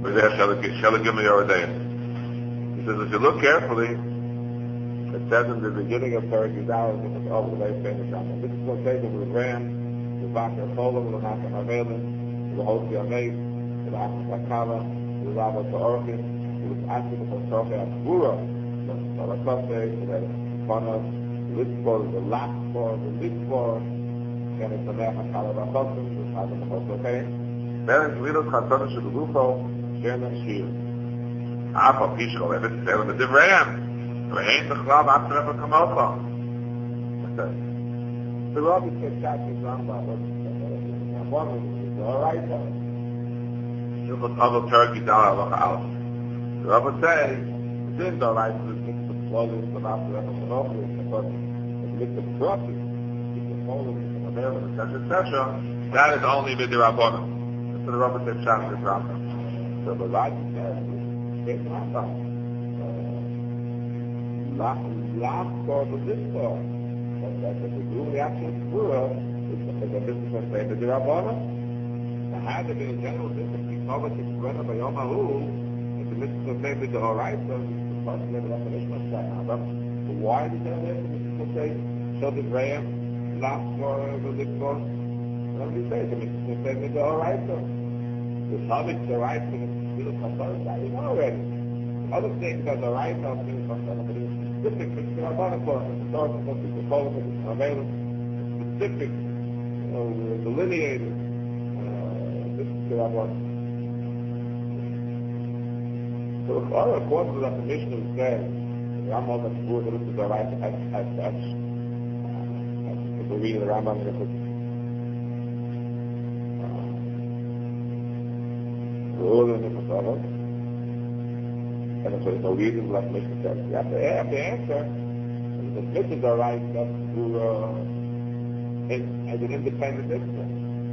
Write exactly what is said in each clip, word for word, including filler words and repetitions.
He says, if you look carefully, it says in the beginning of Perek Yudal, this is over the very famous Rambam. This is what says that we ran, the Vakar Cholam, the Natan Avelin, the Hosi Ameis, the Akas Akala, the Rabba Ta'orkin, the Asik of Sofe Asbura, the Sarakose, the Fana, the Litzbor, the Latzbor, the Litzbor, and it's the Mecha Kala Rachosim, the Chazam Chosoke. Then it's Lidos Chatzonish of the Lufo, Sherman Shir. Afa Pishko, if it's Selim, it's Ivram. So ain't the club after ever come over. The Rabbi said, "Catch his Rambam, but one is all right." You put other turkey down a lot out. The Rabbi says, "It's in the right to mix the clothes but after ever come over, because it mix the crosses, you can hold it in the middle, et cetera, et cetera. That is only with the Rabbanim." So the Rabbi said, "Catch his Rambam." So the Rabbi says, "It's Rambam." Last for the this for. That's what we do. The actual Surah is a business of saying the Rabbana. There had to be a general business because it's spread by Yom HaHu, it's a business of saying the alright, so it's supposed to be the definition of that. But why did that happen? The business of saying, so the Graham, last for the this for. What do you say? The business of saying the alright, so the Shabbat, the right, so the Still Chasar, that you know already. Other things that are right, I'll see if I'm going to do specific, which the Rabbana for, the source of what people call it, it's available, specific, you know, delineated, uh, this is the Rabbana. So, according to the definition of says, the Rambam that's good, that this is the right as, as such, as the read of the Rambam, that it's, the order of the Passover, and so there's no reason like Mishnah says. You have to, have to answer. The Mishnahs are right up to, uh, in, as an independent discipline.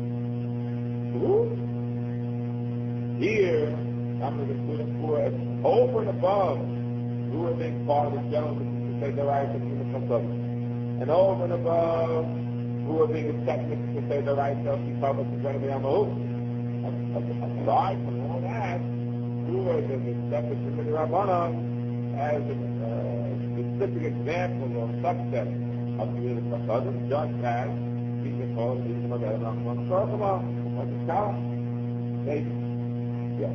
Here, I'm going to put it for it over and above who are being part of the general to say the right of human consumption. And over and above who are being accepted to say the right of the public is going to be on the hook. Aside from all that, who are the accepted to the Rabbana as a uh, specific example or subset of the Yiddish Chassadim, just as we can call it the Yiddish Chassadim, like the Scholar. They, yes.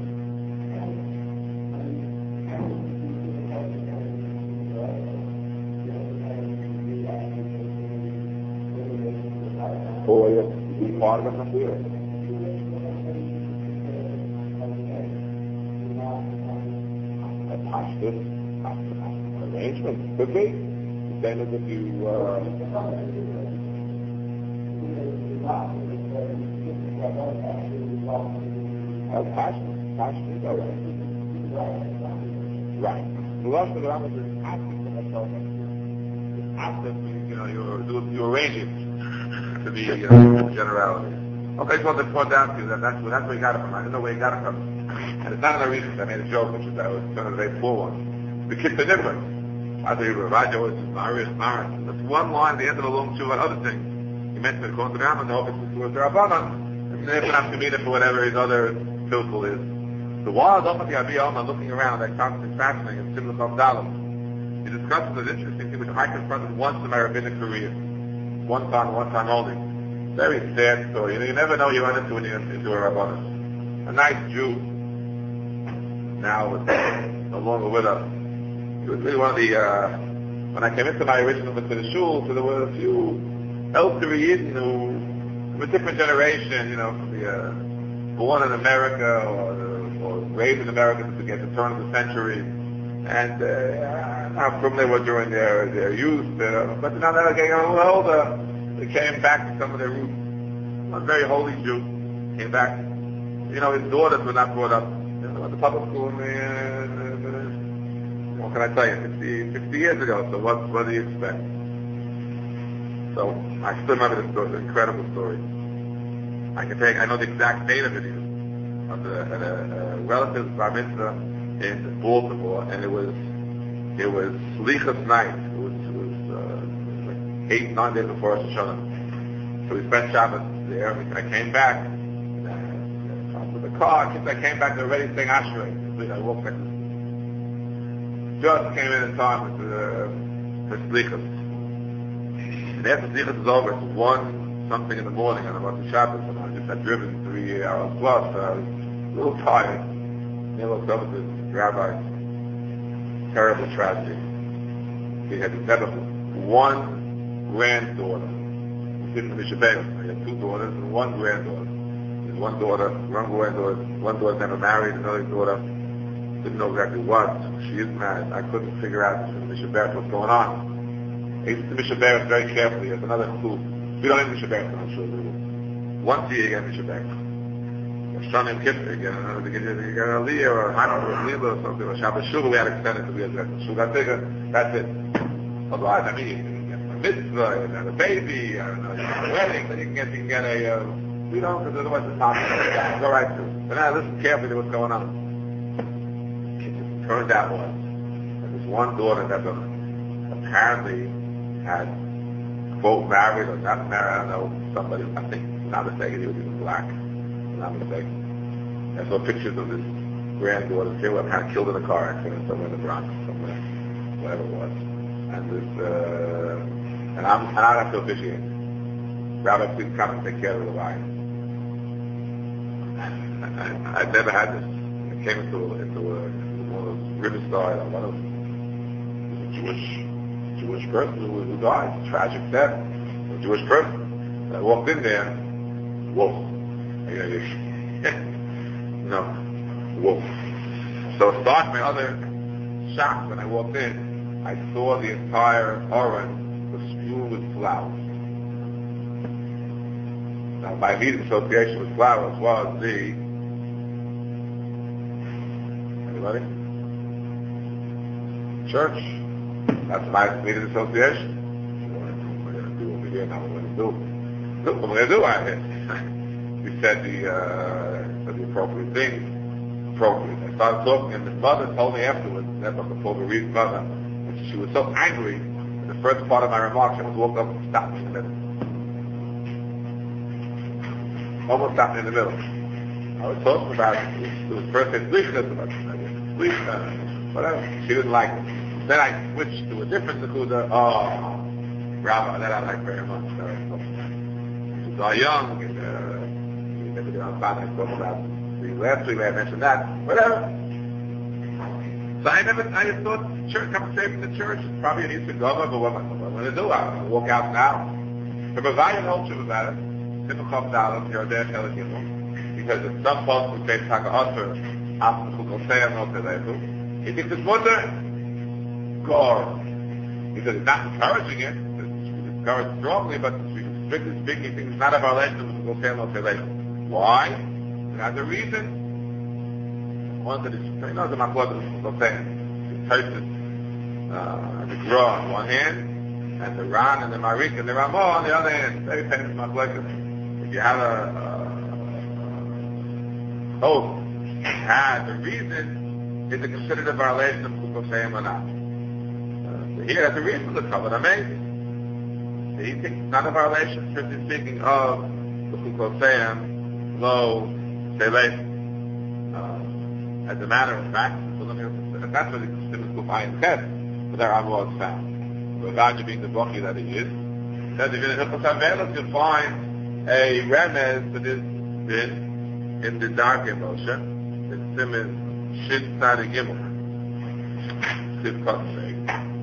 Or be part of the Chassadim. This arrangement could be the same as if you uh, have passion. Passion is alright. Right. The last of the Rambam is asking for myself. After you know you you arrange it to be uh, generality. Okay, so the point down to you that that's that's where you got it from. I don't know where you got it from. And it's not another reason I made a joke, which is that was one of the very poor ones. The kids are different. Either Raja was Marius Maris. That's one line at the end of the long two about other things. He mentioned it according to the Rambam, the office was the Rabbanan, and they don't have to meet it for whatever his other filthful is. The while Dhamati Abi Alma looking around, that constantly fascinating, and Simla Dalam, he discusses an interesting thing which I confronted once in my rabbinic career. One time, one time only. Very sad story. You know, you never know you run into when you're into a Rabbanan. A nice Jew, now is no longer with us. He was really one of the, uh, when I came into my original to the shul, so there were a few elderly Yidden who, from a different generation, you know, from the, uh, born in America or, or raised in America to get the turn of the century. And, uh, how from they were during their, their youth, uh, but now they're getting a little older, they came back to some of their roots. A very holy Jew came back. You know, his daughters were not brought up at the public school, uh, uh, what can I tell you, fifty, fifty years ago, so what, what do you expect? So, I still remember this story, incredible story. I can take, I know the exact date of it even, of the, at a, a relative's bar mitzvah in Baltimore, and it was, it was Slichas night, it was, it was, uh, like eight, nine days before Rosh Hashanah. So we spent Shabbat there, and I came back, car, since I came back, they were already saying Ashrei. I walked back. Just came in in time with the for Slichas. And after Slichas is over, it's one something in the morning, and I'm about to Shabbos, and I just had driven three hours plus, so I was a little tired. And I looked over to the rabbi. Terrible tragedy. He had never one granddaughter. He didn't finish a baby. He had two daughters and one granddaughter. His one daughter, one granddaughter, one daughter never married, another daughter didn't know exactly what. She is married. I couldn't figure out Mishnah Berurah what's going on. He used to Mishnah Berurah very carefully. There's another clue. We don't have Mishnah Berurah, I'm sure we will. Once a year you get Mishnah Berurah. Shana and Kippur, you get another beginning, you get an Aliyah or a Hanukkah or a Lila or something, or Shabbat Shuvah, we had extended to be a Shuvah. That's bigger, that's it. Otherwise, I mean, you can get a mitzvah, you can get a baby, I don't know, you can get a wedding, then you can get, you can get a, uh, we don't, because otherwise it's not, go right through. But now listen carefully to what's going on. It turned out was, that this one daughter that apparently had, quote, married or not married, I don't know, somebody, I think, not mistaken, he was even black. Not mistaken. I saw pictures of this granddaughter here, who kind of killed in a car accident somewhere in the Bronx, somewhere, whatever it was. And this, uh, and I'm, and I have to officiate. Rabbi, please come and take care of the wife. I've never had this. I came into a, into a, into one of those Riverside, one of a Jewish, Jewish person who, who died, tragic death, a Jewish person. And I walked in there, whoa. No, wolf. So it starts my other shock when I walked in. I saw the entire Oren was strewn with flowers. Now my immediate association with flowers was the anybody? Church. That's my immediate association. What we're going to do over here, now we're going to do. Look what we're going to do out here. We said the, uh, said the appropriate things, appropriate. I started talking, and the mother told me afterwards, that was the Pulverese mother, and she was so angry, in the first part of my remarks, she almost walked up and stopped me in the middle. Almost stopped me in the middle. I was talking about it. It was first a sleepiness about it. Sleep, uh, whatever. She didn't like it. Then I switched to a different Nakuda. Oh, Rabbi, that I like very much. So, she was all young, and, uh, Maybe on Friday I spoke about the last week I mentioned that. Whatever. So I never, I just thought church, come straight from the church. It's probably an Easter Goma, but what am I going to do? I'm going to walk out now. The Bavarian culture about it, difficult dollars, you're there, because at some point we say Taka Usher, after the Chukosea, no Telefu, he thinks it's wonder. God. He says it's not encouraging it, it's encouraged strongly, but strictly speaking, he thinks it's not of our legend, it's Chukosea, no Telefu. Why? There's a reason. One that is, you know, the Makwad is saying, the Tosis, uh, the Gra on one hand, and the Ran and the Marik and the Ramah on the other hand. Very famous Makwad. If you have a, uh, hope, and the reason is it considered a violation of Chukosayim or not. Uh, so here, that's a reason to cover. Amazing. So he thinks it's not a violation, strictly speaking, of the Chukosayim. Low, say late. Uh, as a matter of fact, so let me, that's what the Simmons Guf Ayin said, but there are laws found. Ravaja being the Bukhi that he is, says if you're in Hilchos HaVelos, you'll find a remez for this bit in the Dark Moshe, in Simmons Shin Tzadi Gimel. Siv Kosmei.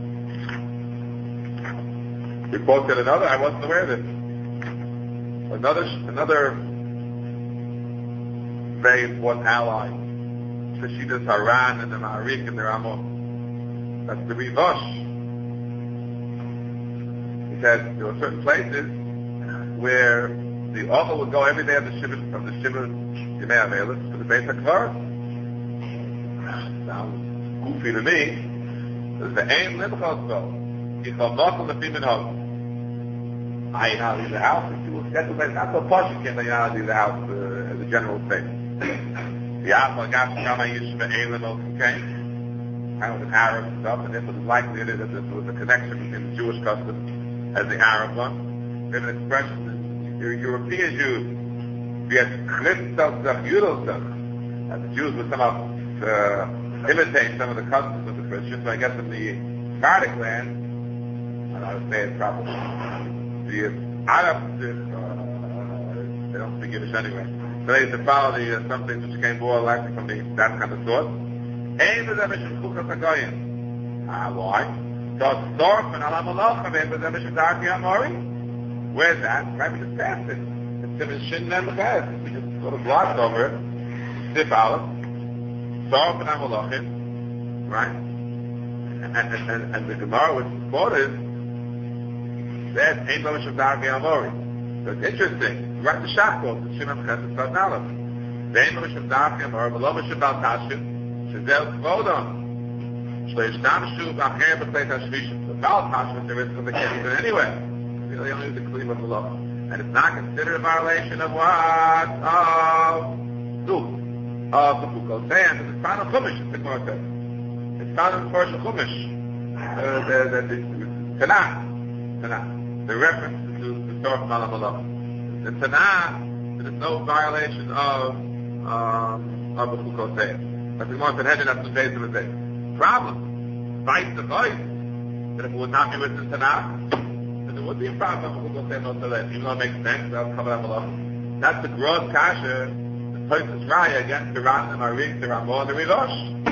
We posted another, I wasn't aware of this. Another, another very important ally. Tashidas Haran and the Ma'arik and the Ramah. That's the Rivosh. He says there were certain places where the Omer would go every day of the Shiva of the Shiva Yemei Avelis for the Beis HaKvar. Sounds goofy to me. There's the Ein Limchos though. He's called Nochel Lefim Hog. I know how to leave the house. That's not so posh. You can't know how to leave the house uh, as a general thing. The Alpha Gas Shama Yishma Eilim okay, kind of an Arab stuff, and this was likely that there was a connection between the Jewish custom as the Arab one. We have an expression, the European Jews, we had Christoph Zach Yudel stuff. And the Jews would somehow uh, imitate some of the customs of the Christians. So I guess in the Sephardic land, I don't know how to say it properly, the Arabs, uh, they don't speak Yiddish anyway. So they used to follow the, uh, some things which came more likely from the, that kind of source. Ah, why? So Sorf and Alam Allah, where's that? Right, we just passed it. It's in Shin and Chez. We just sort of glossed over it. Sif Aleph. Sorf and Alam Allah, right? And, and, and, and the Gemara was quoted that Ein Lo Mishum Dar Amori. So it's interesting. Right, the Shachol, the Shin and Chez, it's Sod Aleph. Ein Lo Mishum Dar Amori, Lo Mishum Bal Tashim, Shazel Kvodon. So Yishtamshu B'Acher B'Klei Tashvishim. The Bal Tashim, there is for the can't do it anyway. They only use the Kli of the law. And it's not considered a violation of what? Of Duke. Of the Fukal Sand. It's found in Chumash, the Gemara says. It's found in the first Chumash. Uh, the, the, the, Tanakh. Tanakh. The reference to the Torah of Malam Allah. The Tanakh, there is no violation of, um, of the Fukal Sand. But the Gemara said, heading up to the base of the day. Problem. Vice the voice. That if it would not be written in Tanakh, there would be a problem if we go say no to that. Even though it makes sense, that'll cover up a lot. That's the gross kasha, the Tosis Raya against the Ran and Marik, the Ramon, and the Rirosh.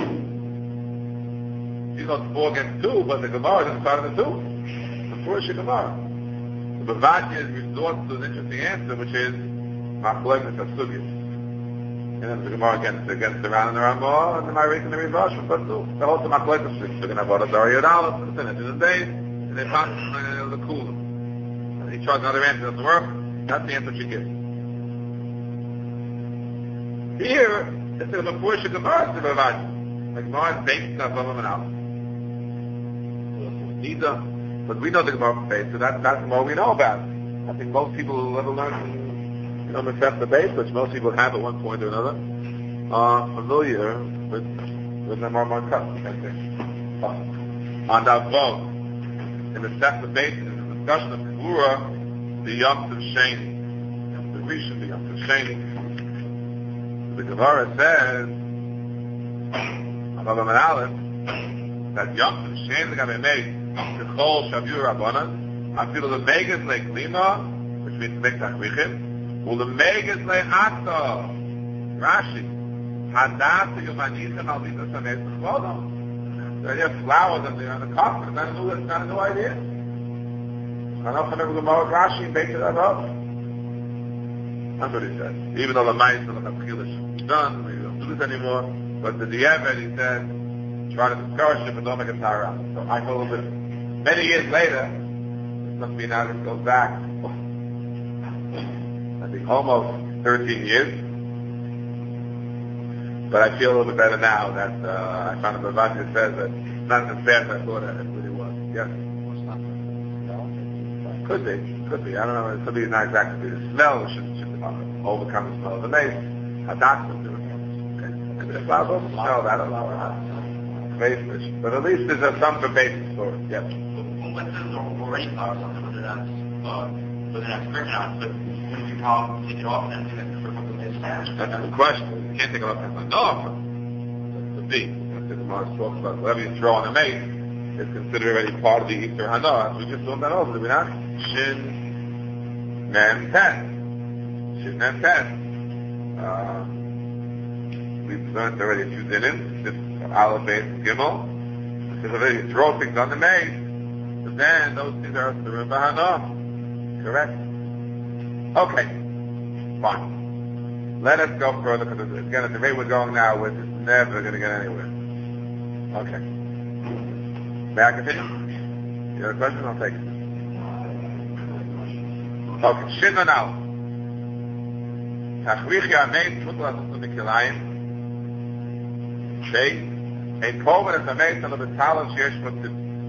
These are four against two, but the Gemara doesn't start of the two. The four is the Gemara. The Bavati resorts to an interesting answer, which is Machlekes Asugis. And then the Gemara against, against the Ran and the Ramon, and the Marik and the Rirosh, but two. They're also Machlekes Asugis. They're going to have a Dari Yodalef, and the Sinnet in the days. They found uh, the cool. And he tried another answer, doesn't work. That's the answer she gives. Here, instead of a portion of Gemara, it's a Bavati. The Gemara is based on Bava and Alpha. Neither, but we know the Gemara base, so that, that's more we know about. I think most people who ever learn, you know, accept the base, which most people have at one point or another, are familiar with with the Marmar Cut. On that vote. In the second basis, in the discussion of Kura, the Yom Tov Sheni, the Rishon, the Yom Tov Sheni. The Gemara says, Abba Man Aleph, that Yom Tov Sheni is going to be made to Chol Shavur Rabbanan, until the Megas Le Klima, which means to make Tachvichim, will the Megas Le Ato, Rashi, Hadat Yumanichem Al Vita Sanes Chvodom. The idea of flowers on the, on the coffin, it's not a new, it's not a new idea. I don't know if Gemara Rashi baked it up. That's what he said. Even though the mice and the Chapkilah should be done, we don't do this anymore. But the Diavad, he said, try to discourage it, but don't make a Tara. So I know a little bit. Many years later, this must be now, this goes back, I think almost thirteen years. But I feel a little bit better now that uh, I found a Bavati that says that it's not as bad as I thought it really was. Yes? Could be. Could be. I don't know. It could be not exactly the smell. Should, should overcome the smell of the mace. A doctor would do it. Okay. Maybe the flowers also smell that. I don't know. Basic. But at least there's a, some for basic story. Yes? What says the rain flowers on whether that's, uh, whether that's correct or not, but when you call, take it off and then for something that's fast. That's a good question. You can't take it off and say, no, to be. The Gemara talks about whatever you throw on a mace is considered already part of the Easter Hana. We just learned that over, did we not? Shin Mem Ten. Shin Mem Ten. Uh, we've learned already a few dinim. This Aleph, Beis, and Gimel. This is already you throw things on the mace, but then those things are the Hana. Correct? Okay. Fine. Let us go further, because again, at the rate we're going now, we're just never going to get anywhere. Okay. May I continue? You have a question? I'll take it. Okay. Shinman out. Tachrichi amein mutla tutu mikilayim. Shay. Ein koven es amein tala betalan sheyesh mutzit.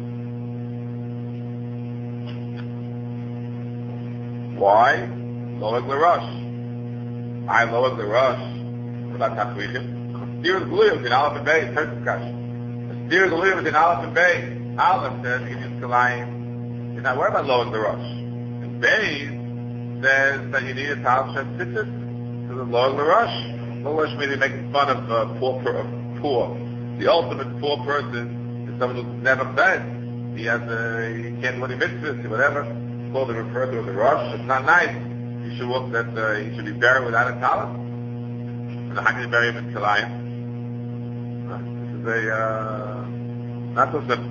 Why? Loeg l'rosh. I lowered the rush. What about Tachrichim? Steer the glue between Aleph and Beis. Turn to Kash. Steer the glue between Aleph and Beis. Aleph says you can use Kalayim. You're not worried about lowering the rush. And Beis says that you need a Tal Shem Tzitzit to the lower the rush. No Lashon meaning making fun of uh, poor, per, of poor. The ultimate poor person is someone who's never fed. He has a, he can't do any mitzvahs, whatever. It's called the referred to as a rush. It's not nice. You should look that uh, he should be buried without a talent. And how can you bury him in Kilayim? Uh, this is a uh, not so simple.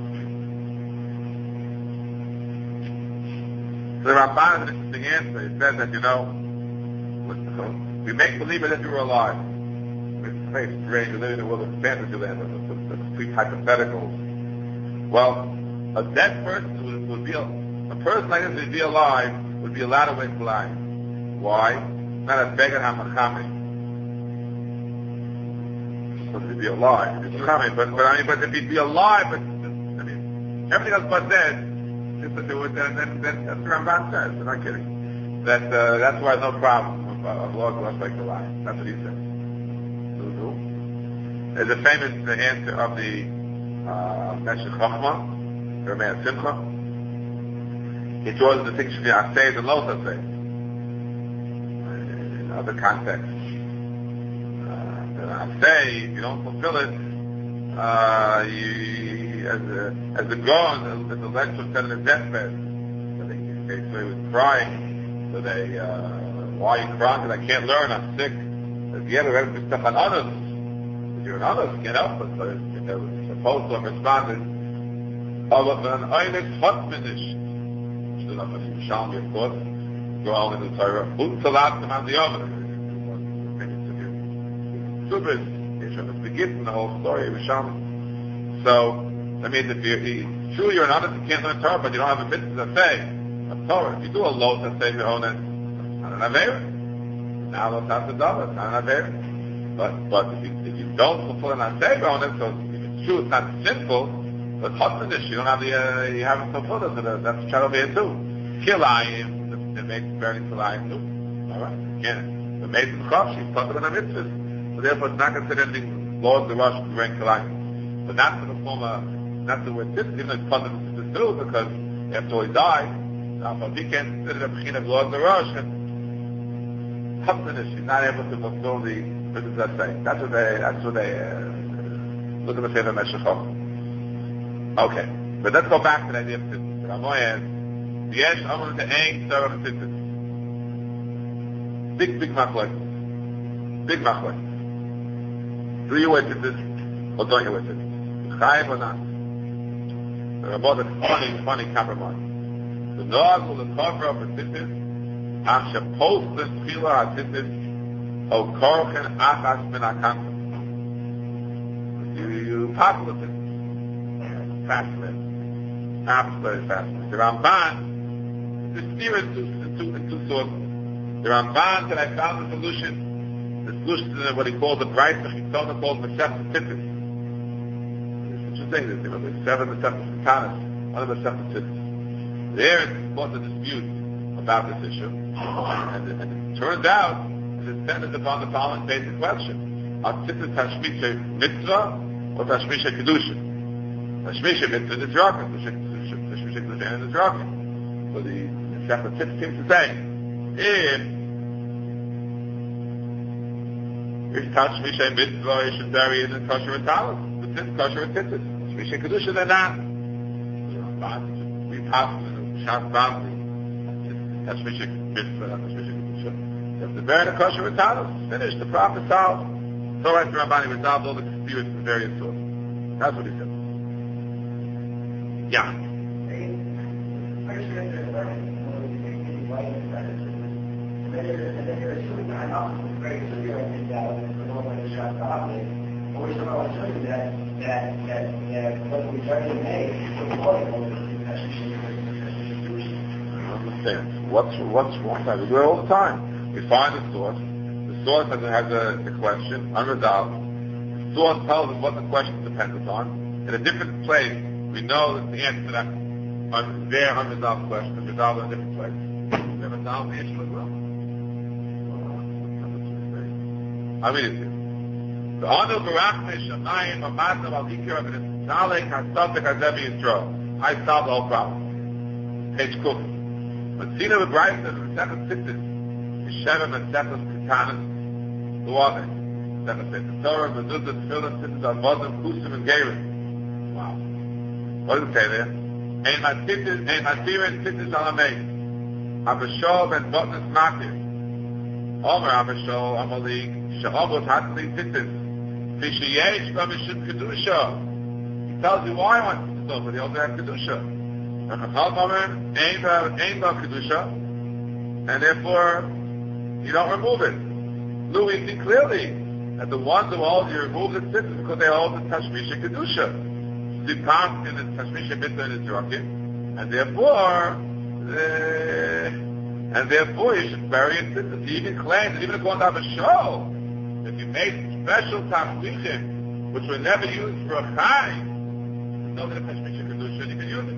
So the Ramban has an interesting answer. He says that, you know, we make believe that you were alive. It's very strange. We live in a world of fantasy land, of complete hypotheticals. Well, a dead person would, would be, a, a person like this would be alive, would be allowed to win fly. Why? Not a beggar hamachami. Supposed to be alive. It's coming, but, but I mean, but if he'd be alive, but, I mean, everything else but dead, just to do it, then, then, then that's what Ramban says. I'm not kidding. That, uh, that's why there's no problem of, of law to us like the lie. That's what he says. There's a famous uh, answer of the Meshech Chochmah, Rameh Simcha. He draws the distinction between Aseh and Lo Aseh in other contexts. Uh, Aseh, if you don't fulfill it, uh, you, as a, as a Gaon, as the lecturer said in his deathbed, I think okay, so he was crying, so they, uh, why are you crying? Because I can't learn, I'm sick. At the end, we're ready to step on others. You're an honest, get up, but uh, supposed to have responded, all of an Einig Hotminish. Stood up in Yerushalmi, of course, go on in the Torah, Utzalat them on the oven. Subis, Yeshua begins in the whole story of Yerushalmi. So, that means if you're, true, you're an honest, you can't learn Torah, but you don't have a mitzvah to say, a Torah. If you do a lot to say your own, it's not an Aveira. Now, let's have the dollar, it's not an Aveira. But but if you, if you don't fulfill an aseh on it, so if it's true, it's not sinful. But hotminish, you don't have the uh, you haven't fulfilled it. So that's shadow here too. Kilayim, the, the maid burning kilayim too. All right, again, the maid in chav, she's talking about mitzvahs. So therefore, it's not considered anything laws the rush to bring kilayim. But not to the former, not to where it's even it's part of the too, because after all he died, now if he can't consider the b'chin of laws the rush, and hotminish, she's not able to fulfill the. What does that say? That's what they, that's what they, uh, look at the Sefer Meshech Chochmah. Okay. But let's go back to the idea of tzitzis. Ramoy is, Yesh Amon the Ein Tzarech Tzitzis. Big, big machlek. Big machlek. Do you wear tzitzis, or don't you wear tzitzis? Chayiv or not? The Ramah, the funny, funny compromise. The Noag will the cover of a tzitzis, Am Shepost the Tchila HaTzitzis, O korchen achas min akanta. You, you populate it. Fascinating. Absolutely fascinating. The Ramban, the steer in two, in two, in two sources. The Ramban that I found the solution, the solution to what he called the bright, the Chitzona called Masechta Tzitzis. There's such a thing, there's, you know, there's seven Masechta Satanas, one of the Masechta Tzitzis. There is was a dispute about this issue. And, and it turns out, it depends upon the following basic question. Are tzitzis tashmisha mitzvah or tashmisha kedusha? Tashmisha mitzvah is rocket. Tashmisha kedusha is rocket. So the Sefer Tzitzis seems to say, if if tashmisha mitzvah, you should bury it in kosher and talis. But this kosher and tzitzis. Tashmisha kedusha, they're not. We pass the Shas Bambi. Tashmisha mitzvah, not tashmisha kedusha. If the bury the kosher and talis, finished, the problem is solved. So right, the Rabbani resolved all the disputes from various sources. That's what he said. Yeah. I understand. What's what's wrong? We do it all the time. We find the source. The source has, has a, a question, unresolved. The source tells us what the question depends upon. In a different place, we know that the answer to that un, their unresolved question is resolved in a different place. They resolve the issue as well. I'll read it to you. The honor barachne shamayim amadav al hikir of it is nalek hasatek hazevi yisrael. I solved the whole problem. Page Kuf. But Sina B'Braisa, the second Tzitzis, Yeshevim and Sefas Ketanis, who are they? benefit. The Torah, Mezuzah, Tefillah, Tzitzis, Avodim, Kusim, and Gerim. Wow. What does it say there? Ein Matzitzis, Ein Matzirin, Tzitzis, Alamei. Abishol, Ben Botnis, Makir. Omer, Abishol, Amalik, Shehovot, Hatzli, Tzitzis. Fishiyesh, Babishut, Kedusha. He tells you why I want to do, but he also has Kedusha. And therefore, you don't remove it. Louis see clearly that the ones who hold you remove the tzitzis because they hold the Tashmisha Kedusha. The part in the Tashmisha Mitzvah is Yokim, and therefore, uh, and therefore you should bury it tzitzis. He even claims, even according to Abishol, if you made special Tashmishim, which were never used for a Chai, no the Tashmisha Kedusha, you can use it.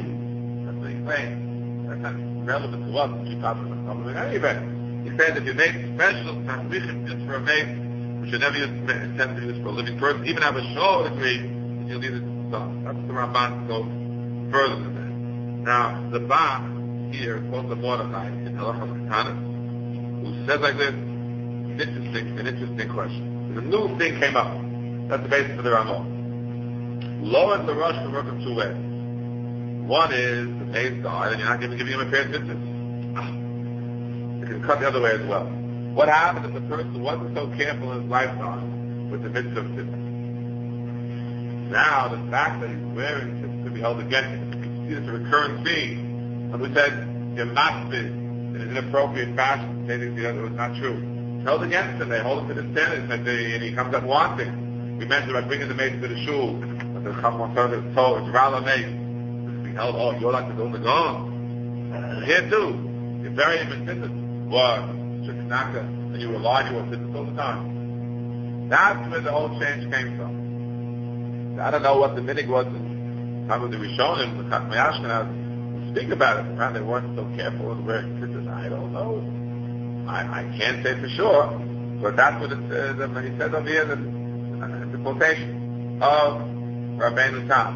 That's not relevant to us, which you talk about in any event. He said if you make special tasmichim just for a maid, which you never use, intend to use for a living person, even have a show degree, you'll need it to stop. That's the Ramban goes further than that. Now, the Ba here, quotes the Mordechai in Halacha Katanis, who says like this, interesting, an interesting question. A new thing came up. That's the basis for the Ramah. Lower the rush to work in two ways. One is the maid's died, and you're not giving, giving him a pair of scissors. You can cut the other way as well. What happened if the person wasn't so careful in his lifetime with the mitzvah of scissors? Now, the fact that he's wearing scissors can be held against him. You see, it's a recurring theme. And we said, you're not fit in an inappropriate fashion, stating the other was not true. It's held against him. They hold him to the standards, and, they, and he comes up wanting. We mentioned about bringing the maid to the shul. But the couple on Thursday was told, it's Rala maid. Held, oh, you're like to go in the gone. Here too, you're very independent. What? Shekhnaka, and you rely on your business all the time. That's where the whole change came from. I don't know what the minig was in some of the Rishonim, the Chachmei Ashkenaz, speak about it. Apparently they weren't so careful in wearing scissors. I don't know. I, I can't say for sure, but that's what it says. Uh, he says over here, the, the quotation of Rabbeinu Tam.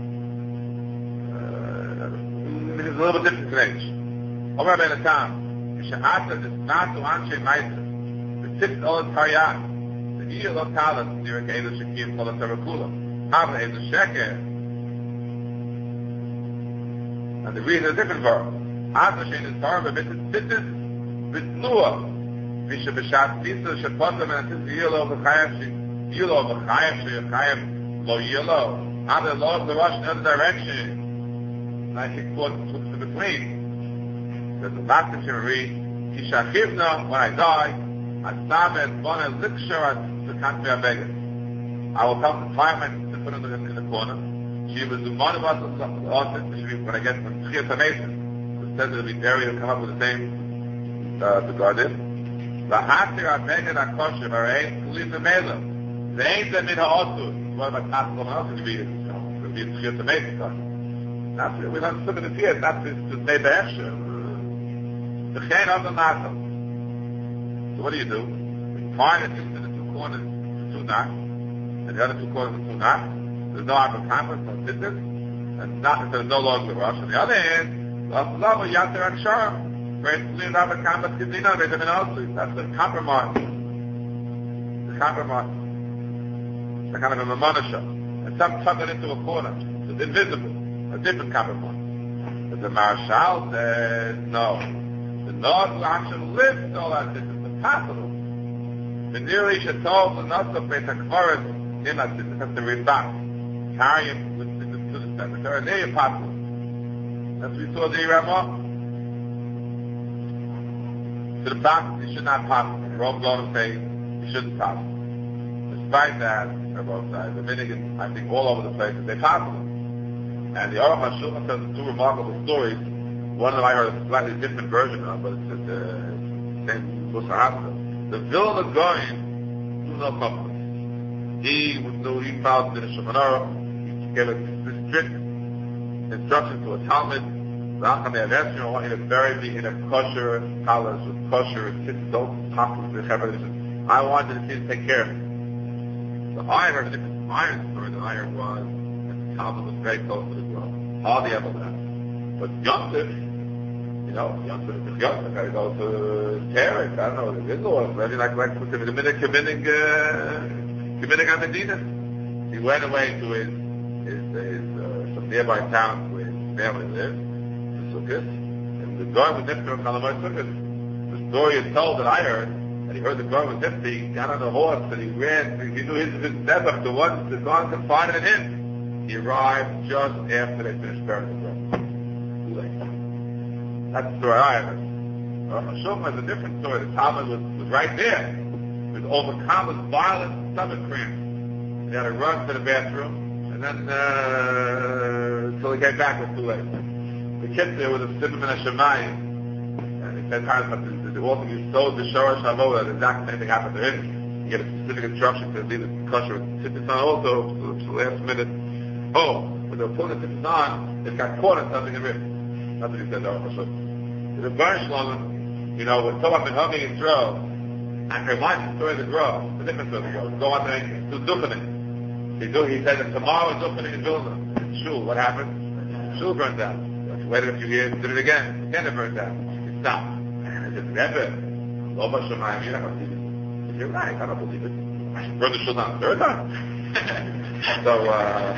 It is a little bit different today. Over by the time, Shahata is not to answer Maisa. The six old Taryat, the year of Talas, near a Gayla Shakim, Kola Tarakula. Hava is a Sheker. And the reason is a different verb. Ata Shein is Torah, but it's Tzitzis, Vitnua. Visha B'Shat Tzitzis, Shapotam, and it's Yilo of the Chayav, Yilo of the Chayav, Chayav, Lo Yilo. Ata Lo of the Rush in other direction. And I think what puts in between. There's a master to read, Kishachivna, when I die, Asabet, Bona, Likshar, the country of Vegas. I will come to find my to put in the, in the corner. She was the one of us, when I get from Tchias HaMesim, who says it'll be dairy to come up with the same, uh, to guard it. The Hatir HaVegas HaKosher, V'rein, Kulim V'mela. The ain't that made her also. What about Tassim else to be, to be Tchias HaMesim. That's it. We don't look at the tears. That's just to say the extra. The chain of the matter. So what do you do? You find it into the two corners of two knots, and the other two corners of two knots. There's no other compass, no distance, and not, there's no longer rush. On the other hand, that's the compromise. The compromise. The kind of a mamonisha. And some tuck it into a corner. So it's invisible. A different compromise. But the Marshal says, no. The Nord actually lifts all that. This is impossible. The nearly should solve the not of Beit HaKvaret in that this has to read back. Carry him with the, to the cemetery. They're impossible. As we saw the Ramah. To the back, it should not possible. Rome going to say it shouldn't possible. Despite that, on both sides, the minig is, I think, all over the place, they're possible. And the Aruch HaShulchan tells two remarkable stories. One of them I heard a slightly different version of, but it's just the uh, same Musahasa. The Vilna Goyen knew no comfort. He knew, he found in the Shemonah, he gave a strict instruction to a Talmud. I want you to bury me in a kosher palace with kosher and don't talk with the Hebrew. I wanted to take care of it. So I heard a different iron story that I heard was that the Talmud was very close to the throne. Hardly ever left. But Yosef, You know, you have to the Chiyot, I gotta go to Terek, I don't know, the Gindor, maybe like, like, the Minute, Kiminig, uh, Kiminig Amedina. He went away to his, his, his, uh, some nearby town where his family lived, the Sukkot, and the guy was nifter of Kalamai Sukkot. The story is told that I heard, and he heard the guy was nifter, he got on the horse, and he ran, he knew his, his Nebuch, the one, the gone confided in him. He arrived just after they finished burying the girl. Too late. That's the story I heard. Rav Shulman is a different story. The Talmud was, was right there. He was overcome with violent stomach cramps. He had to run to the bathroom, and then uh, until he came back, it was too late. The kid there was a Simon and a Shemayim, and he said, "But the, the author you sold the Shorosh Havoda, the exact same thing happened to him. He had a specific instruction to leave the kosher with Tippis on also, so the last minute. Oh, when they were pulling the Tippis on, it got caught in something in rib. That's what he said, Rav Shulman. The Baruch Shalom, you know, when someone been hugging his throat, and reminds the story of the girl, the different story of the girl, go on to Zuchanin. He, do, he said that tomorrow is Zuchanin in Vilna. Shul, what happened? Shul burned down. He waited a few years, did it again. Again it burned down. He stopped. And he said, Rebbe, Lo Bashamayim, you're not going to believe it. He said, you're right, I don't believe it. I should burn the Shul down. Third time. So, uh,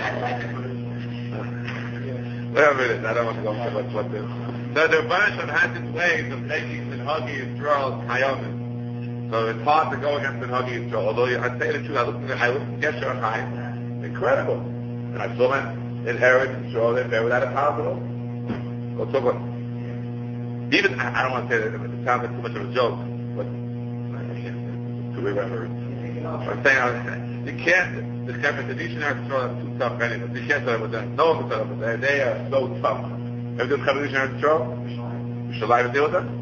whatever it is, I don't want to go into what, what this. So the Baruch had his ways of taking Minhagi Yisrael Chayomin. So it's hard to go against Minhagi Yisrael. Although I say the truth, I looked at I looked at Gesher Chaim, incredible. And I saw them inherit Yisrael there without a hospital. Go talk about even I, I don't want to say that it sounds like too much of a joke, but I can't. It's too irreverent. I'm saying I, you can't describe it. The Yisrael Yisrael is too tough anyway. You can't tell them with them. No one can tell them with them. They are so tough. Have you come to the Eretz Yisrael? Should I deal with them?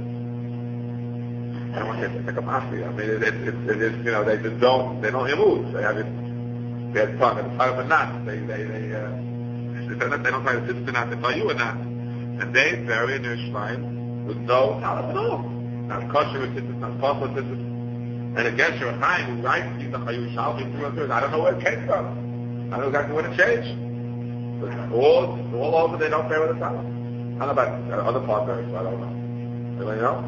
I don't want to say it's like a mafia. I mean, it, it, it, it is, you know, they just don't, they don't move. They have it, they have tongue, it's part of a knot. They, they, they, uh, they don't, they don't try to sit the knot, they tell you a knot. And they bury in their shrine with no talent at all. Not kosher with it, not possible with it. And against your Chaim, who writes, he's a Chayu Shalvi, I don't know where it came from. I don't know exactly when it changed. But all, all over, they don't bury with a talent. I don't know about uh, other partners, I don't know. Anybody know?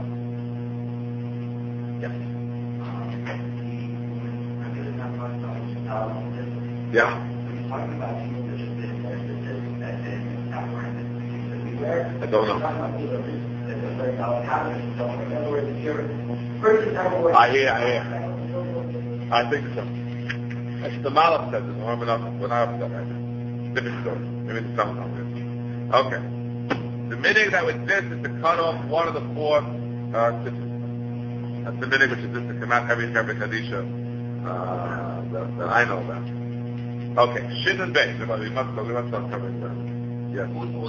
Yes. Yeah. I don't know. I hear, I hear. I think so. That's the Malach says it's warm enough. We're not up to that right now. Different story. Maybe it's something. Okay. The minig that was this is to cut off one of the four uh, sisters. That's the minig which is this to come out every every Kadisha uh, that, that I know about. Okay, Shin and Beis. We must we must start covering that. Yes.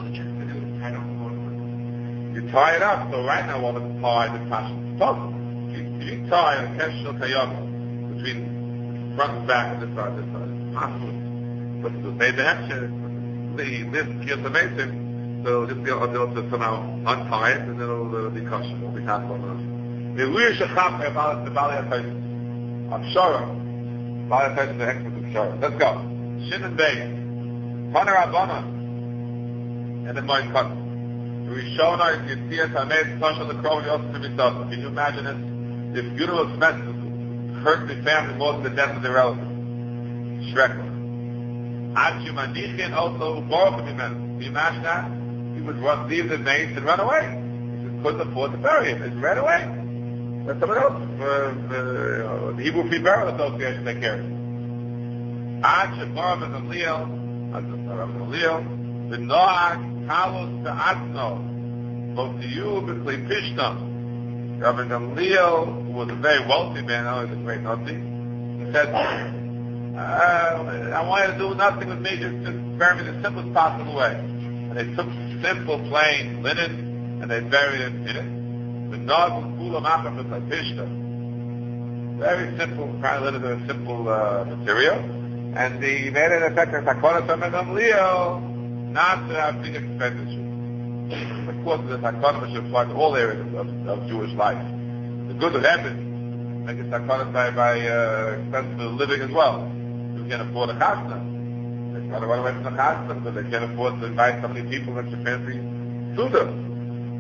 You tie it up. So right now, one of the tie the passion. Possible. You, you tie a keshel kayama between front and back and this side, this side. It's possible. But the maybe actually this gives the mason. So just they'll, they'll just somehow untie it, and then it'll uh, be kosher. It'll be possible enough. The Luir Shechap about the Bali Atayim. I'm sure. Bali Atayim is the expert of Shara. Let's go. Shin and Beis. Taner Abana. And then Moin Kat. Rishona is Yitzias Hamed Tasha the Krov Yosef Mitzvah. Can you imagine it? If funeral expenses hurt the family more than the death of their relative. Shrekla. Ad Shumanichin also Baruch Mimenu. Can you imagine that? He would run, leave the mace and run away. He just couldn't afford to bury him. He ran away. Let someone else, uh, uh, the Hebrew Free Burial Association, take care of it. Ad Shebaram and Gamliel, Ad Shebaram and Gamliel, the Noach, Kalos to Atno, both to you, B'Klei Pishna. Rabbi Gamliel, who was a very wealthy man, now he's a great Nazi, he said, uh, I want you to do nothing with me, just, just bury me the simplest possible way. And they took simple, plain linen, and they buried it in it. The nog was full of machas like pishta. Very simple, kind of linen, a simple uh, material. And the made it effect of Takonas and Leo, not to have big expenditure. Of course, the Takonas should apply to all areas of, of Jewish life. The good of heaven, make it Takonas by, by uh, expensive living as well. You can afford a chasna. They try to run away from the chasna because they can't afford to invite so many people and fancy Suda.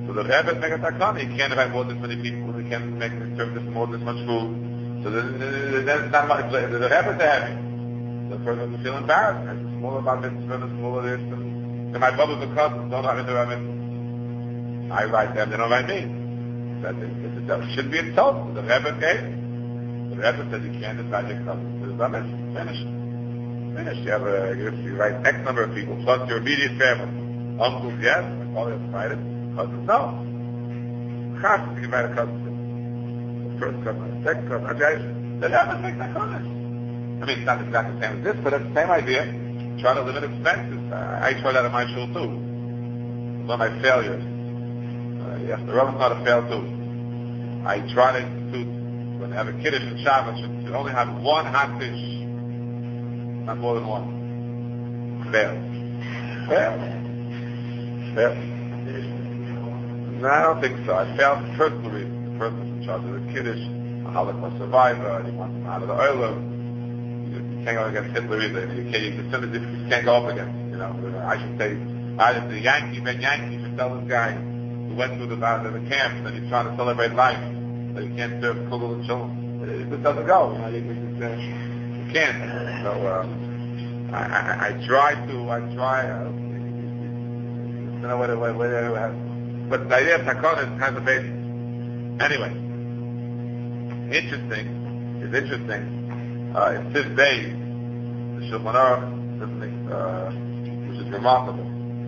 So the Rebbe is making a takana. He can't invite more than this many people. He can't make serve this more than this much food. So that's not much. The Rebbe is heavy. The person will feel embarrassed. It's more about mitzvah, it's more of this. And, and my brothers and cousins don't have it. I write them, they don't write me. That it, it should be insulted. The Rebbe gave. The Rebbe said you can't invite your cousins to the Ramesh. Finished. Finished. You have a, you write X number of people, plus your immediate family. Uncles, yes. My father has invited. Cousins, no. Chas, you can invite a cousin. The first cousin, the second cousin. Okay. The Rebbe makes that cousin. I mean, it's not exactly the same as this, but it's the same idea. Try to limit expenses. I, I try that in my shul too. One of my failures. Uh, yes, the Rebbe's not a fail too. I try to institute, when I have a kiddush in Shabbos, should, should only have one hot dish. Not more than one. Fail. Fail. Fail. No, I don't think so. I failed for personal reasons. The person in charge of the kiddush, a Holocaust survivor, and he wants him out of the oil. You can't go against Hitler either. You can't, you can, you can't go up against, you know. I should say, I should, the Yankee, Ben Yankee should tell this guy who went through the, uh, the camps and he's trying to celebrate life, that you can't serve kugel and children. It just doesn't go. You know, you, you, just, uh, you can't. So, uh, I, I, I try to, I try, uh, you know, what, what, what, what, but the idea of takana has a basis. Anyway, interesting, it's interesting, uh, in this day, the Shulchan Aruch, something, uh, which is remarkable.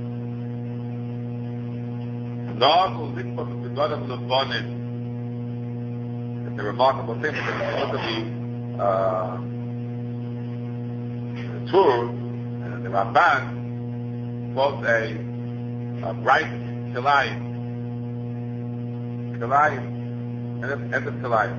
It's a remarkable thing, because if you look at the, uh, the Tur, and the Ramban quotes a, a bright Kilayim, Kilayim, and end of Kilayim.